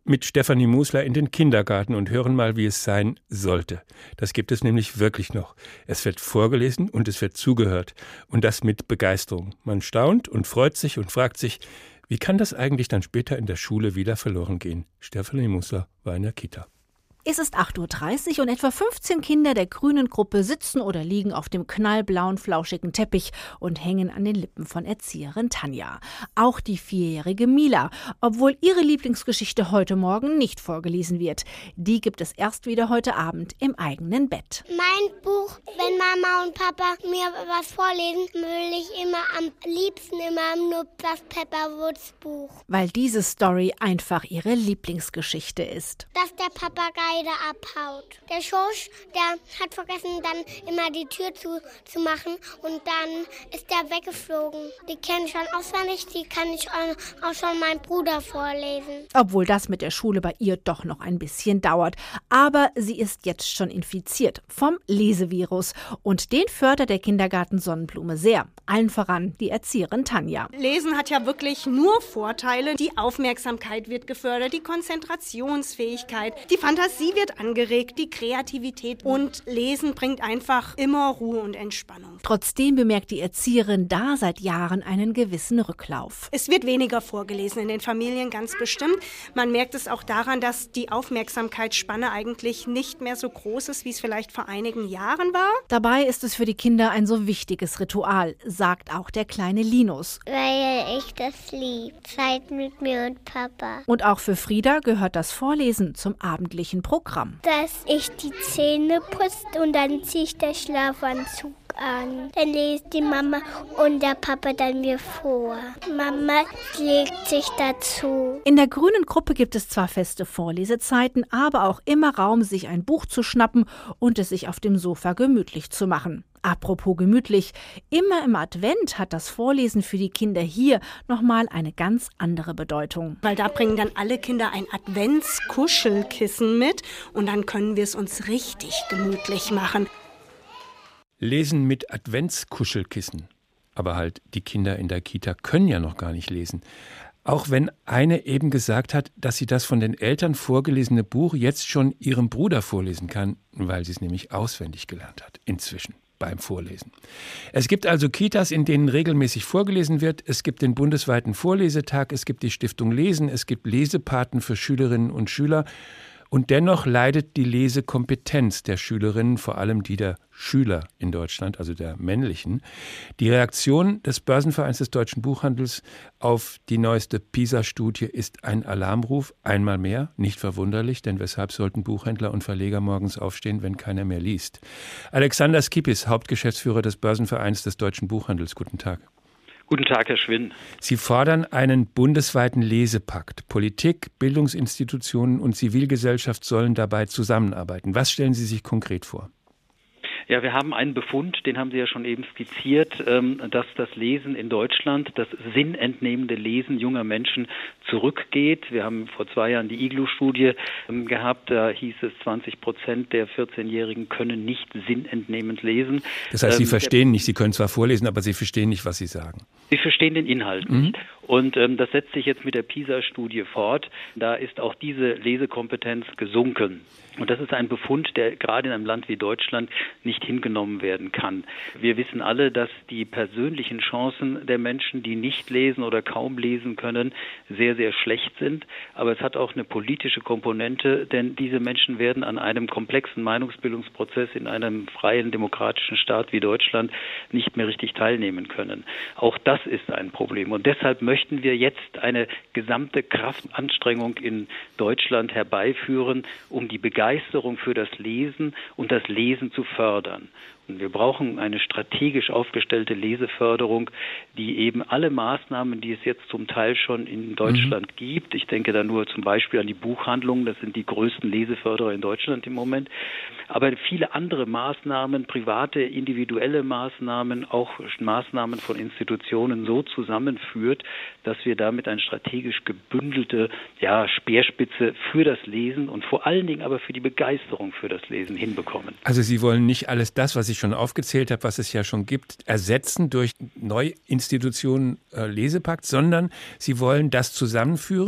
mit Stefanie Musler in den Kindergarten und hören mal, wie es sein sollte. Das gibt es nämlich wirklich noch. Es wird vorgelesen und es wird zugehört. Und das mit Begeisterung. Man staunt und freut sich und fragt sich, wie kann das eigentlich dann später in der Schule wieder verloren gehen? Stefanie Musler war in der Kita. Es ist acht Uhr dreißig und etwa fünfzehn Kinder der grünen Gruppe sitzen oder liegen auf dem knallblauen, flauschigen Teppich und hängen an den Lippen von Erzieherin Tanja. Auch die vierjährige Mila, obwohl ihre Lieblingsgeschichte heute Morgen nicht vorgelesen wird. Die gibt es erst wieder heute Abend im eigenen Bett. Mein Buch, wenn Mama und Papa mir was vorlesen, will ich immer am liebsten immer nur das Pepperwoods Buch. Weil diese Story einfach ihre Lieblingsgeschichte ist. Dass der Papagei da abhaut. Der Schorsch, der hat vergessen, dann immer die Tür zu, zu machen und dann ist der weggeflogen. Die kenne ich schon auswendig, die kann ich auch schon meinem Bruder vorlesen. Obwohl das mit der Schule bei ihr doch noch ein bisschen dauert. Aber sie ist jetzt schon infiziert vom Lesevirus und den fördert der Kindergarten Sonnenblume sehr. Allen voran die Erzieherin Tanja. Lesen hat ja wirklich nur Vorteile. Die Aufmerksamkeit wird gefördert, die Konzentrationsfähigkeit, die Fantasie wird angeregt, die Kreativität und Lesen bringt einfach immer Ruhe und Entspannung. Trotzdem bemerkt die Erzieherin da seit Jahren einen gewissen Rücklauf. Es wird weniger vorgelesen in den Familien, ganz bestimmt. Man merkt es auch daran, dass die Aufmerksamkeitsspanne eigentlich nicht mehr so groß ist, wie es vielleicht vor einigen Jahren war. Dabei ist es für die Kinder ein so wichtiges Ritual, sagt auch der kleine Linus. Weil ich das lieb. Zeit mit mir und Papa. Und auch für Frieda gehört das Vorlesen zum abendlichen Programm. Dass ich die Zähne putze und dann ziehe ich den Schlafanzug an. Dann lest die Mama und der Papa dann mir vor. Mama legt sich dazu. In der grünen Gruppe gibt es zwar feste Vorlesezeiten, aber auch immer Raum, sich ein Buch zu schnappen und es sich auf dem Sofa gemütlich zu machen. Apropos gemütlich, immer im Advent hat das Vorlesen für die Kinder hier nochmal eine ganz andere Bedeutung. Weil da bringen dann alle Kinder ein Adventskuschelkissen mit und dann können wir es uns richtig gemütlich machen. Lesen mit Adventskuschelkissen. Aber halt, die Kinder in der Kita können ja noch gar nicht lesen. Auch wenn eine eben gesagt hat, dass sie das von den Eltern vorgelesene Buch jetzt schon ihrem Bruder vorlesen kann, weil sie es nämlich auswendig gelernt hat, inzwischen beim Vorlesen. Es gibt also Kitas, in denen regelmäßig vorgelesen wird. Es gibt den bundesweiten Vorlesetag, es gibt die Stiftung Lesen, es gibt Lesepaten für Schülerinnen und Schüler. Und dennoch leidet die Lesekompetenz der Schülerinnen, vor allem die der Schüler in Deutschland, also der männlichen. Die Reaktion des Börsenvereins des deutschen Buchhandels auf die neueste PISA-Studie ist ein Alarmruf, einmal mehr, nicht verwunderlich, denn weshalb sollten Buchhändler und Verleger morgens aufstehen, wenn keiner mehr liest? Alexander Skipis, Hauptgeschäftsführer des Börsenvereins des deutschen Buchhandels. Guten Tag. Guten Tag, Herr Schwinn. Sie fordern einen bundesweiten Lesepakt. Politik, Bildungsinstitutionen und Zivilgesellschaft sollen dabei zusammenarbeiten. Was stellen Sie sich konkret vor? Ja, wir haben einen Befund, den haben Sie ja schon eben skizziert, dass das Lesen in Deutschland, das sinnentnehmende Lesen junger Menschen zurückgeht. Wir haben vor zwei Jahren die Iglu-Studie gehabt, da hieß es, zwanzig Prozent der vierzehnjährigen können nicht sinnentnehmend lesen. Das heißt, Sie ähm, verstehen nicht, Sie können zwar vorlesen, aber Sie verstehen nicht, was Sie sagen. Sie verstehen den Inhalt mhm. nicht. Und ähm, das setzt sich jetzt mit der PISA-Studie fort. Da ist auch diese Lesekompetenz gesunken. Und das ist ein Befund, der gerade in einem Land wie Deutschland nicht hingenommen werden kann. Wir wissen alle, dass die persönlichen Chancen der Menschen, die nicht lesen oder kaum lesen können, sehr, sehr schlecht sind. Aber es hat auch eine politische Komponente, denn diese Menschen werden an einem komplexen Meinungsbildungsprozess in einem freien, demokratischen Staat wie Deutschland nicht mehr richtig teilnehmen können. Auch das ist ein Problem. Und deshalb möchten wir jetzt eine gesamte Kraftanstrengung in Deutschland herbeiführen, um die Begeisterung Begeisterung für das Lesen und das Lesen zu fördern. Und wir brauchen eine strategisch aufgestellte Leseförderung, die eben alle Maßnahmen, die es jetzt zum Teil schon in Deutschland mhm. gibt, ich denke da nur zum Beispiel an die Buchhandlungen, das sind die größten Leseförderer in Deutschland im Moment, aber viele andere Maßnahmen, private, individuelle Maßnahmen, auch Maßnahmen von Institutionen so zusammenführt, dass wir damit eine strategisch gebündelte ja, Speerspitze für das Lesen und vor allen Dingen aber für die Begeisterung für das Lesen hinbekommen. Also Sie wollen nicht alles das, was ich schon aufgezählt habe, was es ja schon gibt, ersetzen durch Neuinstitutionen äh, Lesepakt, sondern Sie wollen das zusammenführen,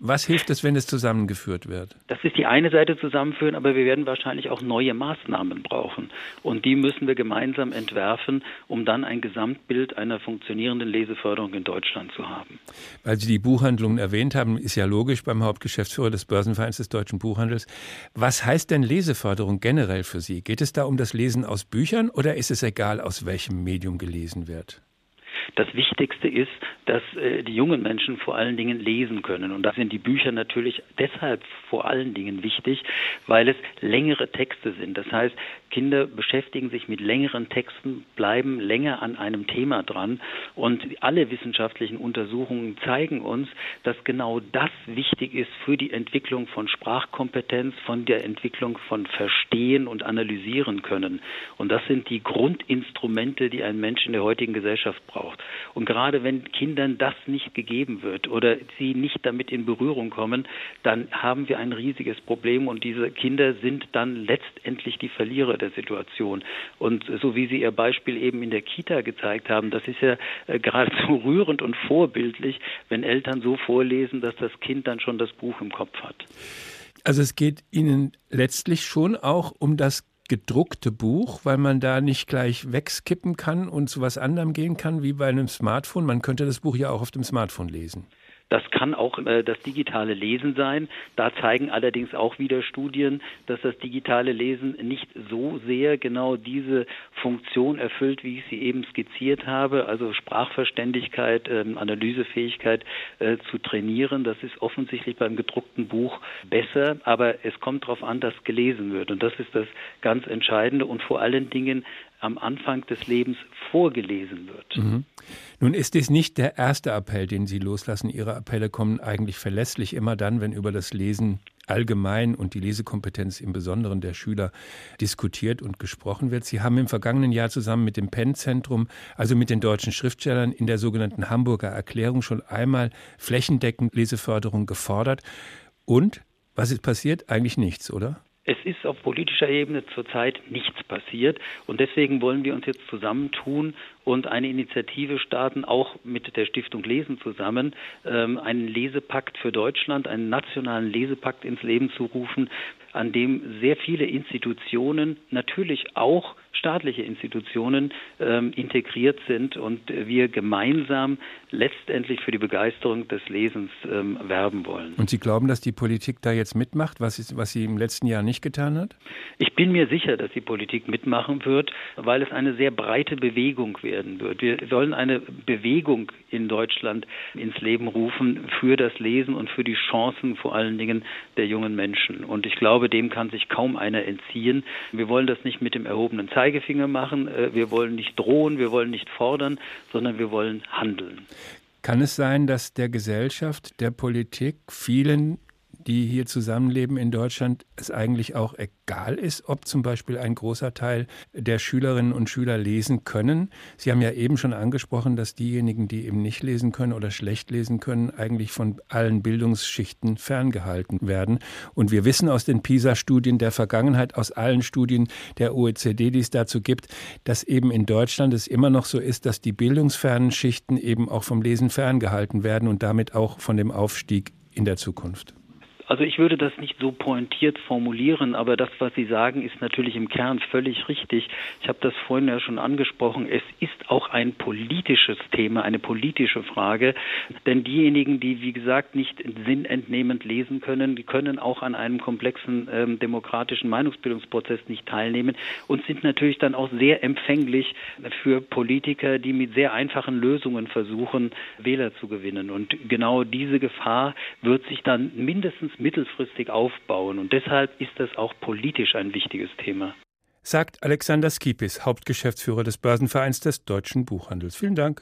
Was hilft es, wenn es zusammengeführt wird? Das ist die eine Seite, zusammenführen, aber wir werden wahrscheinlich auch neue Maßnahmen brauchen. Und die müssen wir gemeinsam entwerfen, um dann ein Gesamtbild einer funktionierenden Leseförderung in Deutschland zu haben. Weil Sie die Buchhandlungen erwähnt haben, ist ja logisch beim Hauptgeschäftsführer des Börsenvereins des Deutschen Buchhandels. Was heißt denn Leseförderung generell für Sie? Geht es da um das Lesen aus Büchern oder ist es egal, aus welchem Medium gelesen wird? Das Wichtigste ist, dass äh, die jungen Menschen vor allen Dingen lesen können. Und da sind die Bücher natürlich deshalb vor allen Dingen wichtig, weil es längere Texte sind. Das heißt, Kinder beschäftigen sich mit längeren Texten, bleiben länger an einem Thema dran. Und alle wissenschaftlichen Untersuchungen zeigen uns, dass genau das wichtig ist für die Entwicklung von Sprachkompetenz, von der Entwicklung von Verstehen und Analysieren können. Und das sind die Grundinstrumente, die ein Mensch in der heutigen Gesellschaft braucht. Und gerade wenn Kindern das nicht gegeben wird oder sie nicht damit in Berührung kommen, dann haben wir ein riesiges Problem und diese Kinder sind dann letztendlich die Verlierer der Situation. Und so wie Sie Ihr Beispiel eben in der Kita gezeigt haben, das ist ja äh, geradezu rührend und vorbildlich, wenn Eltern so vorlesen, dass das Kind dann schon das Buch im Kopf hat. Also es geht Ihnen letztlich schon auch um das gedruckte Buch, weil man da nicht gleich wegskippen kann und zu was anderem gehen kann wie bei einem Smartphone. Man könnte das Buch ja auch auf dem Smartphone lesen. Das kann auch äh, das digitale Lesen sein. Da zeigen allerdings auch wieder Studien, dass das digitale Lesen nicht so sehr genau diese Funktion erfüllt, wie ich sie eben skizziert habe, also Sprachverständigkeit, äh, Analysefähigkeit äh, zu trainieren. Das ist offensichtlich beim gedruckten Buch besser, aber es kommt darauf an, dass gelesen wird. Und das ist das ganz Entscheidende und vor allen Dingen am Anfang des Lebens vorgelesen wird. Mhm. Nun ist dies nicht der erste Appell, den Sie loslassen. Ihre Appelle kommen eigentlich verlässlich immer dann, wenn über das Lesen allgemein und die Lesekompetenz im Besonderen der Schüler diskutiert und gesprochen wird. Sie haben im vergangenen Jahr zusammen mit dem Penn-Zentrum, also mit den deutschen Schriftstellern, in der sogenannten Hamburger Erklärung schon einmal flächendeckend Leseförderung gefordert. Und was ist passiert? Eigentlich nichts, oder? Es ist auf politischer Ebene zurzeit nichts passiert und deswegen wollen wir uns jetzt zusammentun und eine Initiative starten, auch mit der Stiftung Lesen zusammen, ähm, einen Lesepakt für Deutschland, einen nationalen Lesepakt ins Leben zu rufen, an dem sehr viele Institutionen, natürlich auch staatliche Institutionen, ähm, integriert sind und wir gemeinsam letztendlich für die Begeisterung des Lesens ähm, werben wollen. Und Sie glauben, dass die Politik da jetzt mitmacht, was, ist, was sie im letzten Jahr nicht getan hat? Ich bin mir sicher, dass die Politik mitmachen wird, weil es eine sehr breite Bewegung werden wird. Wir sollen eine Bewegung in Deutschland ins Leben rufen für das Lesen und für die Chancen vor allen Dingen der jungen Menschen. Und ich glaube, dem kann sich kaum einer entziehen. Wir wollen das nicht mit dem erhobenen Zeigefinger machen. Wir wollen nicht drohen, wir wollen nicht fordern, sondern wir wollen handeln. Kann es sein, dass der Gesellschaft, der Politik, vielen, die hier zusammenleben in Deutschland, es eigentlich auch egal ist, ob zum Beispiel ein großer Teil der Schülerinnen und Schüler lesen können? Sie haben ja eben schon angesprochen, dass diejenigen, die eben nicht lesen können oder schlecht lesen können, eigentlich von allen Bildungsschichten ferngehalten werden. Und wir wissen aus den PISA-Studien der Vergangenheit, aus allen Studien der O E C D, die es dazu gibt, dass eben in Deutschland es immer noch so ist, dass die bildungsfernen Schichten eben auch vom Lesen ferngehalten werden und damit auch von dem Aufstieg in der Zukunft. Also ich würde das nicht so pointiert formulieren, aber das, was Sie sagen, ist natürlich im Kern völlig richtig. Ich habe das vorhin ja schon angesprochen. Es ist auch ein politisches Thema, eine politische Frage. Denn diejenigen, die, wie gesagt, nicht sinnentnehmend lesen können, die können auch an einem komplexen ähm, demokratischen Meinungsbildungsprozess nicht teilnehmen und sind natürlich dann auch sehr empfänglich für Politiker, die mit sehr einfachen Lösungen versuchen, Wähler zu gewinnen. Und genau diese Gefahr wird sich dann mindestens mittelfristig aufbauen. Und deshalb ist das auch politisch ein wichtiges Thema. Sagt Alexander Skipis, Hauptgeschäftsführer des Börsenvereins des Deutschen Buchhandels. Vielen Dank.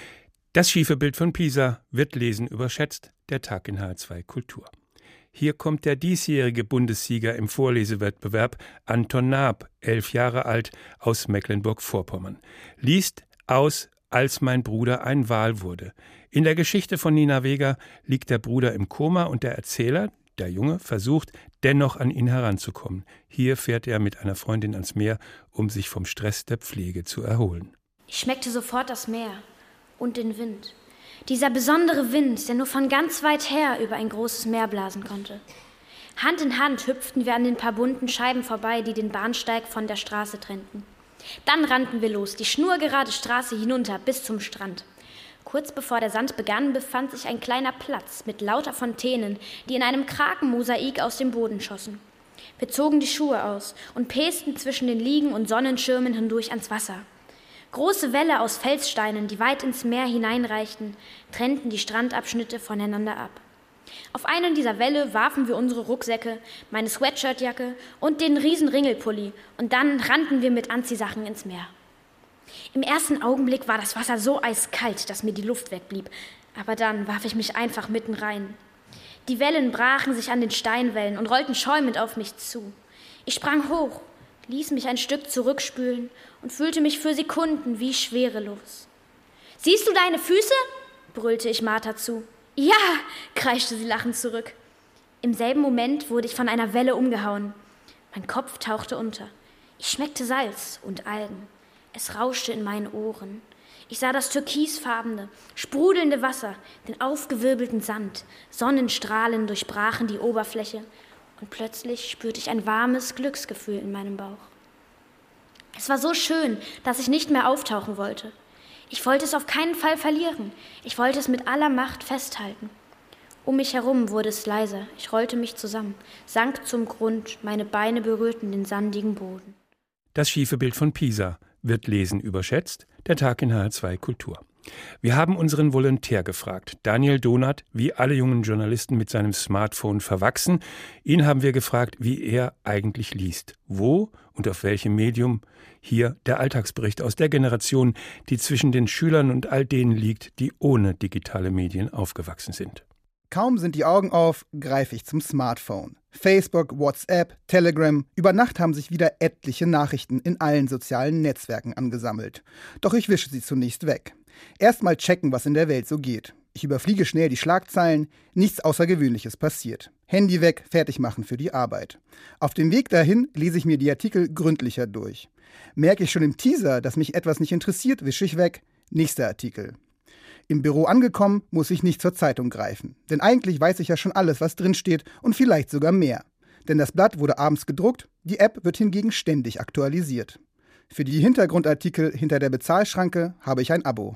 Das schiefe Bild von Pisa wird Lesen überschätzt. Der Tag in H R zwei Kultur. Hier kommt der diesjährige Bundessieger im Vorlesewettbewerb, Anton Naab, elf Jahre alt, aus Mecklenburg-Vorpommern. Liest aus Als mein Bruder ein Wal wurde. In der Geschichte von Nina Weger liegt der Bruder im Koma und der Erzähler, der Junge, versucht, dennoch an ihn heranzukommen. Hier fährt er mit einer Freundin ans Meer, um sich vom Stress der Pflege zu erholen. Ich schmeckte sofort das Meer und den Wind. Dieser besondere Wind, der nur von ganz weit her über ein großes Meer blasen konnte. Hand in Hand hüpften wir an den paar bunten Scheiben vorbei, die den Bahnsteig von der Straße trennten. Dann rannten wir los, die schnurgerade Straße hinunter bis zum Strand. Kurz bevor der Sand begann, befand sich ein kleiner Platz mit lauter Fontänen, die in einem Krakenmosaik aus dem Boden schossen. Wir zogen die Schuhe aus und pästen zwischen den Liegen und Sonnenschirmen hindurch ans Wasser. Große Wälle aus Felssteinen, die weit ins Meer hineinreichten, trennten die Strandabschnitte voneinander ab. Auf einen dieser Wälle warfen wir unsere Rucksäcke, meine Sweatshirtjacke und den riesen Ringelpulli und dann rannten wir mit Anziehsachen ins Meer. Im ersten Augenblick war das Wasser so eiskalt, dass mir die Luft wegblieb, aber dann warf ich mich einfach mitten rein. Die Wellen brachen sich an den Steinwellen und rollten schäumend auf mich zu. Ich sprang hoch, ließ mich ein Stück zurückspülen und fühlte mich für Sekunden wie schwerelos. »Siehst du deine Füße?« brüllte ich Martha zu. »Ja«, kreischte sie lachend zurück. Im selben Moment wurde ich von einer Welle umgehauen. Mein Kopf tauchte unter. Ich schmeckte Salz und Algen. Es rauschte in meinen Ohren. Ich sah das türkisfarbene, sprudelnde Wasser, den aufgewirbelten Sand. Sonnenstrahlen durchbrachen die Oberfläche und plötzlich spürte ich ein warmes Glücksgefühl in meinem Bauch. Es war so schön, dass ich nicht mehr auftauchen wollte. Ich wollte es auf keinen Fall verlieren. Ich wollte es mit aller Macht festhalten. Um mich herum wurde es leiser. Ich rollte mich zusammen, sank zum Grund, meine Beine berührten den sandigen Boden. Das schiefe Bild von Pisa. Wird Lesen überschätzt? Der Tag in H R zwei Kultur. Wir haben unseren Volontär gefragt, Daniel Donath, wie alle jungen Journalisten mit seinem Smartphone verwachsen. Ihn haben wir gefragt, wie er eigentlich liest. Wo und auf welchem Medium? Hier der Alltagsbericht aus der Generation, die zwischen den Schülern und all denen liegt, die ohne digitale Medien aufgewachsen sind. Kaum sind die Augen auf, greife ich zum Smartphone. Facebook, WhatsApp, Telegram. Über Nacht haben sich wieder etliche Nachrichten in allen sozialen Netzwerken angesammelt. Doch ich wische sie zunächst weg. Erstmal checken, was in der Welt so geht. Ich überfliege schnell die Schlagzeilen. Nichts Außergewöhnliches passiert. Handy weg, fertig machen für die Arbeit. Auf dem Weg dahin lese ich mir die Artikel gründlicher durch. Merke ich schon im Teaser, dass mich etwas nicht interessiert, wische ich weg. Nächster Artikel. Im Büro angekommen, muss ich nicht zur Zeitung greifen. Denn eigentlich weiß ich ja schon alles, was drinsteht und vielleicht sogar mehr. Denn das Blatt wurde abends gedruckt, die App wird hingegen ständig aktualisiert. Für die Hintergrundartikel hinter der Bezahlschranke habe ich ein Abo.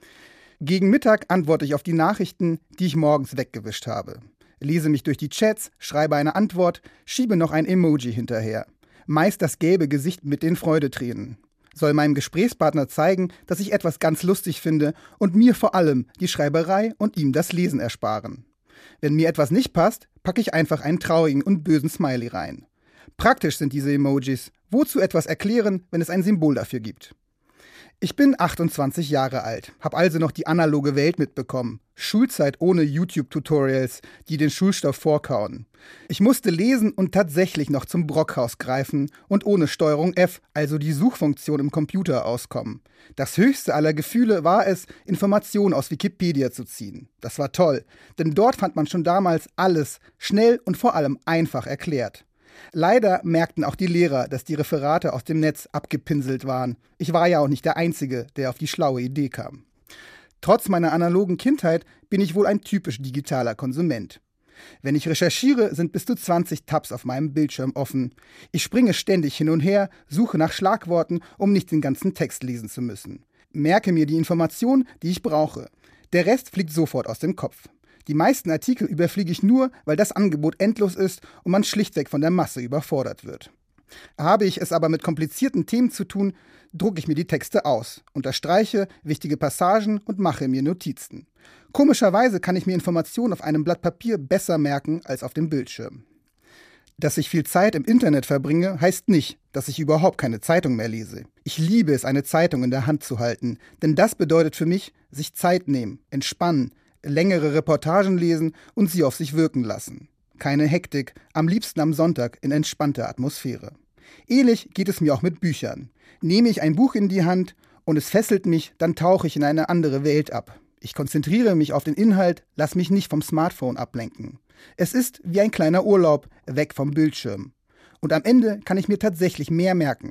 Gegen Mittag antworte ich auf die Nachrichten, die ich morgens weggewischt habe. Lese mich durch die Chats, schreibe eine Antwort, schiebe noch ein Emoji hinterher. Meist das gelbe Gesicht mit den Freudetränen. Soll meinem Gesprächspartner zeigen, dass ich etwas ganz lustig finde und mir vor allem die Schreiberei und ihm das Lesen ersparen. Wenn mir etwas nicht passt, packe ich einfach einen traurigen und bösen Smiley rein. Praktisch sind diese Emojis. Wozu etwas erklären, wenn es ein Symbol dafür gibt? Ich bin achtundzwanzig Jahre alt, habe also noch die analoge Welt mitbekommen. Schulzeit ohne YouTube-Tutorials, die den Schulstoff vorkauen. Ich musste lesen und tatsächlich noch zum Brockhaus greifen und ohne Steuerung F, also die Suchfunktion im Computer, auskommen. Das höchste aller Gefühle war es, Informationen aus Wikipedia zu ziehen. Das war toll, denn dort fand man schon damals alles schnell und vor allem einfach erklärt. Leider merkten auch die Lehrer, dass die Referate aus dem Netz abgepinselt waren. Ich war ja auch nicht der Einzige, der auf die schlaue Idee kam. Trotz meiner analogen Kindheit bin ich wohl ein typisch digitaler Konsument. Wenn ich recherchiere, sind bis zu zwanzig Tabs auf meinem Bildschirm offen. Ich springe ständig hin und her, suche nach Schlagworten, um nicht den ganzen Text lesen zu müssen. Merke mir die Informationen, die ich brauche. Der Rest fliegt sofort aus dem Kopf. Die meisten Artikel überfliege ich nur, weil das Angebot endlos ist und man schlichtweg von der Masse überfordert wird. Habe ich es aber mit komplizierten Themen zu tun, drucke ich mir die Texte aus, unterstreiche wichtige Passagen und mache mir Notizen. Komischerweise kann ich mir Informationen auf einem Blatt Papier besser merken als auf dem Bildschirm. Dass ich viel Zeit im Internet verbringe, heißt nicht, dass ich überhaupt keine Zeitung mehr lese. Ich liebe es, eine Zeitung in der Hand zu halten, denn das bedeutet für mich, sich Zeit nehmen, entspannen, längere Reportagen lesen und sie auf sich wirken lassen. Keine Hektik, am liebsten am Sonntag in entspannter Atmosphäre. Ähnlich geht es mir auch mit Büchern. Nehme ich ein Buch in die Hand und es fesselt mich, dann tauche ich in eine andere Welt ab. Ich konzentriere mich auf den Inhalt, lass mich nicht vom Smartphone ablenken. Es ist wie ein kleiner Urlaub, weg vom Bildschirm. Und am Ende kann ich mir tatsächlich mehr merken.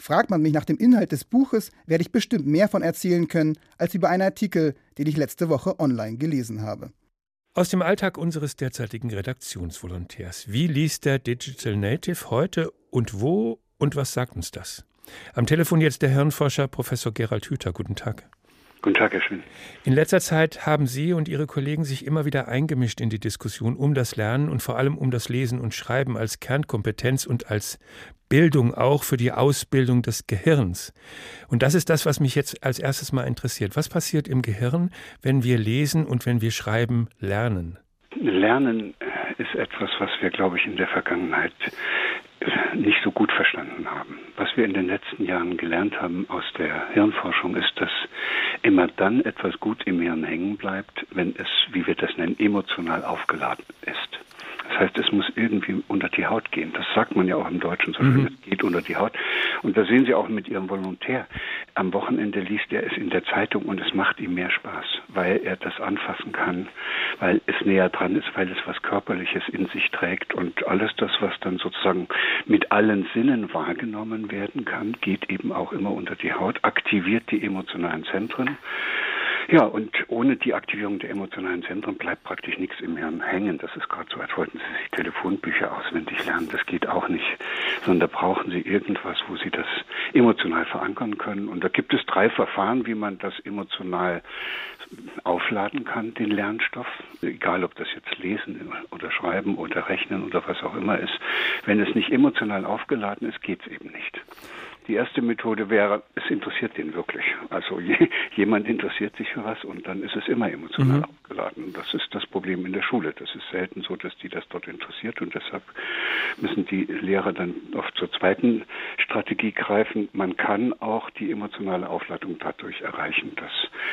Fragt man mich nach dem Inhalt des Buches, werde ich bestimmt mehr von erzählen können, als über einen Artikel, den ich letzte Woche online gelesen habe. Aus dem Alltag unseres derzeitigen Redaktionsvolontärs. Wie liest der Digital Native heute und wo und was sagt uns das? Am Telefon jetzt der Hirnforscher Professor Gerald Hüther. Guten Tag. Guten Tag, Herr Schwinn. In letzter Zeit haben Sie und Ihre Kollegen sich immer wieder eingemischt in die Diskussion um das Lernen und vor allem um das Lesen und Schreiben als Kernkompetenz und als Bildung auch für die Ausbildung des Gehirns. Und das ist das, was mich jetzt als erstes mal interessiert. Was passiert im Gehirn, wenn wir lesen und wenn wir schreiben lernen? Lernen ist etwas, was wir, glaube ich, in der Vergangenheit nicht so gut verstanden haben. Was wir in den letzten Jahren gelernt haben aus der Hirnforschung ist, dass immer dann etwas gut im Hirn hängen bleibt, wenn es, wie wir das nennen, emotional aufgeladen ist. Das heißt, es muss irgendwie unter die Haut gehen. Das sagt man ja auch im Deutschen so schön, mhm. Es geht unter die Haut. Und da sehen Sie auch mit Ihrem Volontär. Am Wochenende liest er es in der Zeitung und es macht ihm mehr Spaß, weil er das anfassen kann, weil es näher dran ist, weil es was Körperliches in sich trägt. Und alles das, was dann sozusagen mit allen Sinnen wahrgenommen werden kann, geht eben auch immer unter die Haut, aktiviert die emotionalen Zentren. Ja, und ohne die Aktivierung der emotionalen Zentren bleibt praktisch nichts im Hirn hängen. Das ist gerade so, als wollten Sie sich Telefonbücher auswendig lernen. Das geht auch nicht, sondern da brauchen Sie irgendwas, wo Sie das emotional verankern können. Und da gibt es drei Verfahren, wie man das emotional aufladen kann, den Lernstoff. Egal, ob das jetzt Lesen oder Schreiben oder Rechnen oder was auch immer ist. Wenn es nicht emotional aufgeladen ist, geht es eben nicht. Die erste Methode wäre, es interessiert den wirklich. Also je, jemand interessiert sich für was und dann ist es immer emotional mhm. aufgeladen. Das ist das Problem in der Schule. Das ist selten so, dass die das dort interessiert und deshalb müssen die Lehrer dann oft zur zweiten Strategie greifen. Man kann auch die emotionale Aufladung dadurch erreichen, dass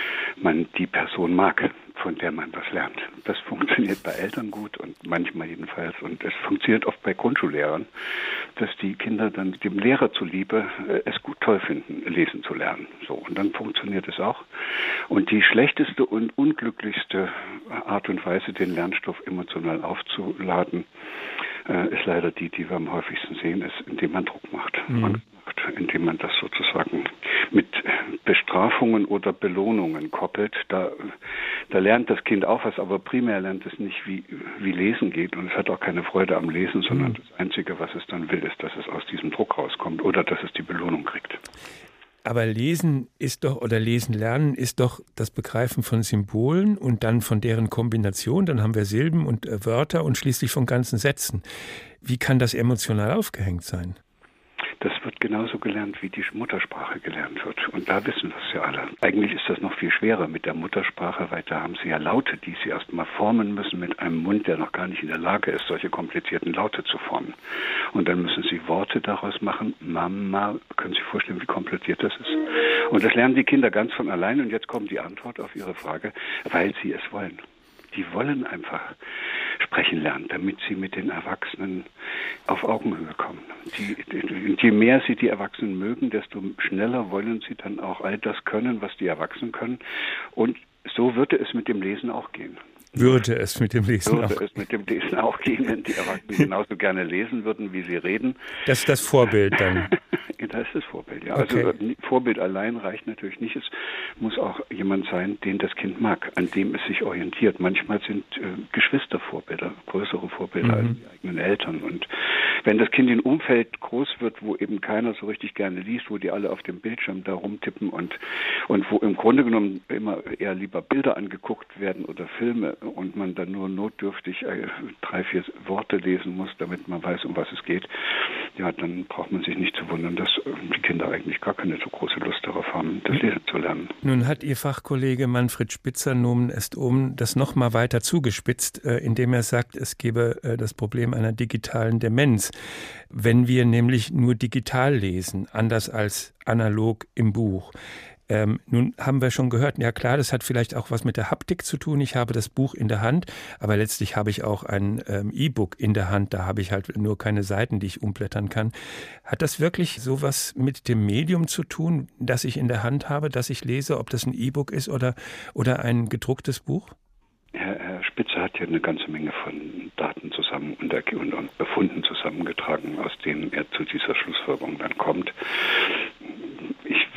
man die Person mag, von der man was lernt. Das funktioniert bei Eltern gut und manchmal jedenfalls und es funktioniert oft bei Grundschullehrern, dass die Kinder dann dem Lehrer zuliebe es gut toll finden, lesen zu lernen. So, und dann funktioniert es auch. Und die schlechteste und unglücklichste Art und Weise, den Lernstoff emotional aufzuladen, äh, ist leider die, die wir am häufigsten sehen, ist, indem man Druck macht. Mhm. Man indem man das sozusagen mit Bestrafungen oder Belohnungen koppelt. Da, da lernt das Kind auch was, aber primär lernt es nicht, wie, wie Lesen geht und es hat auch keine Freude am Lesen, sondern mhm. das Einzige, was es dann will, ist, dass es aus diesem Druck rauskommt oder dass es die Belohnung kriegt. Aber Lesen ist doch, oder Lesen lernen ist doch das Begreifen von Symbolen und dann von deren Kombination. Dann haben wir Silben und äh, Wörter und schließlich von ganzen Sätzen. Wie kann das emotional aufgehängt sein? Das wird genauso gelernt, wie die Muttersprache gelernt wird. Und da wissen wir es ja alle. Eigentlich ist das noch viel schwerer mit der Muttersprache, weil da haben Sie ja Laute, die Sie erst mal formen müssen mit einem Mund, der noch gar nicht in der Lage ist, solche komplizierten Laute zu formen. Und dann müssen Sie Worte daraus machen. Mama, können Sie sich vorstellen, wie kompliziert das ist? Und das lernen die Kinder ganz von allein. Und jetzt kommt die Antwort auf Ihre Frage, weil sie es wollen. Die wollen einfach sprechen lernen, damit sie mit den Erwachsenen auf Augenhöhe kommen. Die, die, je mehr sie die Erwachsenen mögen, desto schneller wollen sie dann auch all das können, was die Erwachsenen können. Und so würde es mit dem Lesen auch gehen. Würde es mit dem Lesen würde auch Würde es mit dem Lesen auch gehen, wenn die Erwachsenen genauso gerne lesen würden, wie sie reden. Das ist das Vorbild dann. Das ist das Vorbild, ja. Okay. Also Vorbild allein reicht natürlich nicht. Es muss auch jemand sein, den das Kind mag, an dem es sich orientiert. Manchmal sind äh, Geschwister Vorbilder, größere Vorbilder mhm. als die eigenen Eltern. Und wenn das Kind in einem Umfeld groß wird, wo eben keiner so richtig gerne liest, wo die alle auf dem Bildschirm da rumtippen und, und wo im Grunde genommen immer eher lieber Bilder angeguckt werden oder Filme und man dann nur notdürftig äh, drei, vier Worte lesen muss, damit man weiß, um was es geht, ja, dann braucht man sich nicht zu wundern, dass die Kinder eigentlich gar keine so große Lust darauf haben, das Lesen zu lernen. Nun hat Ihr Fachkollege Manfred Spitzer Nomen est omen das noch mal weiter zugespitzt, äh, indem er sagt, es gebe äh, das Problem einer digitalen Demenz. Wenn wir nämlich nur digital lesen, anders als analog im Buch. Ähm, nun haben wir schon gehört, ja klar, das hat vielleicht auch was mit der Haptik zu tun. Ich habe das Buch in der Hand, aber letztlich habe ich auch ein ähm, E-Book in der Hand. Da habe ich halt nur keine Seiten, die ich umblättern kann. Hat das wirklich sowas mit dem Medium zu tun, das ich in der Hand habe, das ich lese, ob das ein E-Book ist oder, oder ein gedrucktes Buch? Herr, Herr Spitzer hat ja eine ganze Menge von Daten zusammen und, und Befunden zusammengetragen, aus denen er zu dieser Schlussfolgerung dann kommt.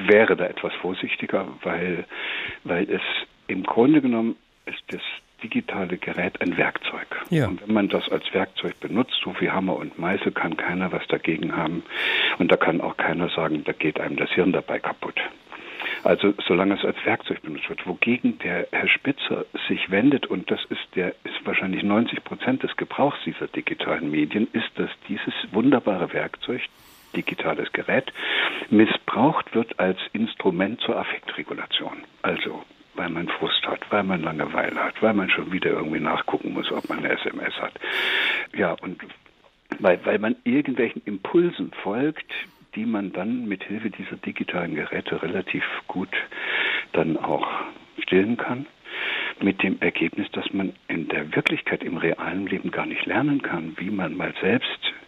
wäre da etwas vorsichtiger, weil, weil es im Grunde genommen ist das digitale Gerät ein Werkzeug. Ja. Und wenn man das als Werkzeug benutzt, so wie Hammer und Meißel, kann keiner was dagegen haben. Und da kann auch keiner sagen, da geht einem das Hirn dabei kaputt. Also solange es als Werkzeug benutzt wird, wogegen der Herr Spitzer sich wendet, und das ist der ist wahrscheinlich neunzig Prozent des Gebrauchs dieser digitalen Medien, ist, dass dieses wunderbare Werkzeug, digitales Gerät, missbraucht wird als Instrument zur Affektregulation. Also weil man Frust hat, weil man Langeweile hat, weil man schon wieder irgendwie nachgucken muss, ob man eine S M S hat. Ja, und weil, weil man irgendwelchen Impulsen folgt, die man dann mit Hilfe dieser digitalen Geräte relativ gut dann auch stillen kann, mit dem Ergebnis, dass man in der Wirklichkeit, im realen Leben gar nicht lernen kann, wie man mal selbst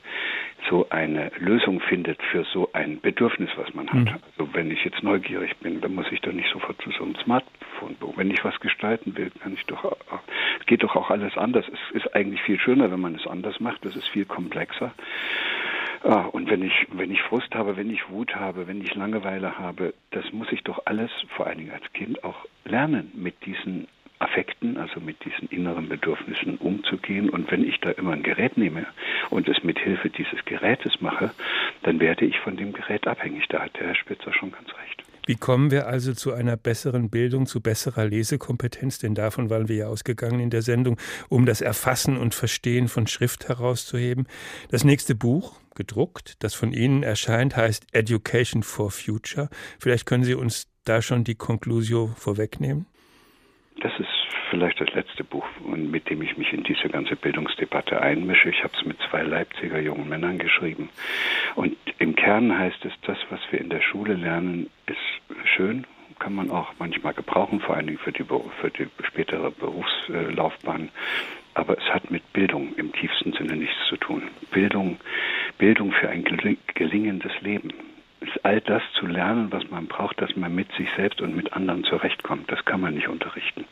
so eine Lösung findet für so ein Bedürfnis, was man hat. Mhm. Also wenn ich jetzt neugierig bin, dann muss ich doch nicht sofort zu so einem Smartphone gehen. Wenn ich was gestalten will, kann ich doch auch, es geht doch auch alles anders. Es ist eigentlich viel schöner, wenn man es anders macht. Das ist viel komplexer. Ah, und wenn ich, wenn ich Frust habe, wenn ich Wut habe, wenn ich Langeweile habe, das muss ich doch alles, vor allen Dingen als Kind, auch lernen, mit diesen Affekten, also mit diesen inneren Bedürfnissen umzugehen. Und wenn ich da immer ein Gerät nehme und es mit Hilfe dieses Gerätes mache, dann werde ich von dem Gerät abhängig. Da hat der Herr Spitzer schon ganz recht. Wie kommen wir also zu einer besseren Bildung, zu besserer Lesekompetenz? Denn davon waren wir ja ausgegangen in der Sendung, um das Erfassen und Verstehen von Schrift herauszuheben. Das nächste Buch, gedruckt, das von Ihnen erscheint, heißt Education for Future. Vielleicht können Sie uns da schon die Conclusio vorwegnehmen? Das ist vielleicht das letzte Buch, mit dem ich mich in diese ganze Bildungsdebatte einmische. Ich habe es mit zwei Leipziger jungen Männern geschrieben. Und im Kern heißt es, das, was wir in der Schule lernen, ist schön, kann man auch manchmal gebrauchen, vor allen Dingen für die, für die spätere Berufslaufbahn. Aber es hat mit Bildung im tiefsten Sinne nichts zu tun. Bildung, Bildung für ein gelingendes Leben. Ist all das zu lernen, was man braucht, dass man mit sich selbst und mit anderen zurechtkommt. Das kann man nicht unterrichten.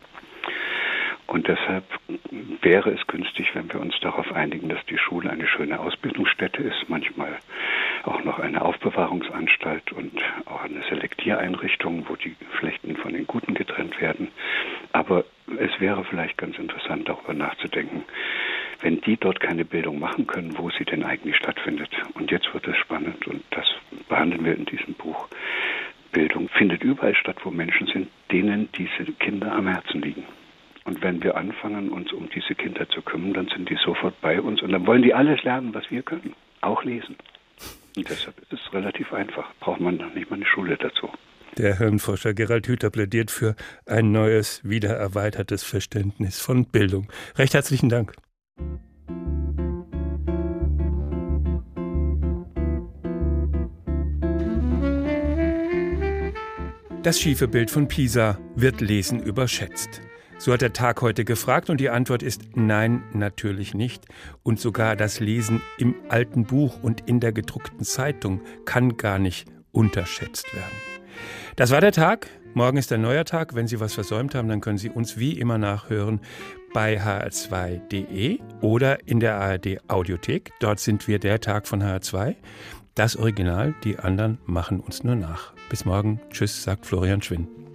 Und deshalb wäre es günstig, wenn wir uns darauf einigen, dass die Schule eine schöne Ausbildungsstätte ist, manchmal auch noch eine Aufbewahrungsanstalt und auch eine Selektiereinrichtung, wo die Schlechten von den Guten getrennt werden. Aber es wäre vielleicht ganz interessant, darüber nachzudenken, wenn die dort keine Bildung machen können, wo sie denn eigentlich stattfindet. Und jetzt wird es spannend und das behandeln wir in diesem Buch. Bildung findet überall statt, wo Menschen sind, denen diese Kinder am Herzen liegen. Und wenn wir anfangen, uns um diese Kinder zu kümmern, dann sind die sofort bei uns und dann wollen die alles lernen, was wir können, auch lesen. Und deshalb ist es relativ einfach, braucht man noch nicht mal eine Schule dazu. Der Hirnforscher Gerald Hüther plädiert für ein neues, wieder erweitertes Verständnis von Bildung. Recht herzlichen Dank. Das schiefe Bild von Pisa: wird Lesen überschätzt? So hat der Tag heute gefragt und die Antwort ist nein, natürlich nicht. Und sogar das Lesen im alten Buch und in der gedruckten Zeitung kann gar nicht unterschätzt werden. Das war der Tag. Morgen ist ein neuer Tag. Wenn Sie was versäumt haben, dann können Sie uns wie immer nachhören bei h r zwei punkt d e oder in der A R D Audiothek. Dort sind wir der Tag von H R zwei. Das Original, die anderen machen uns nur nach. Bis morgen. Tschüss, sagt Florian Schwinn.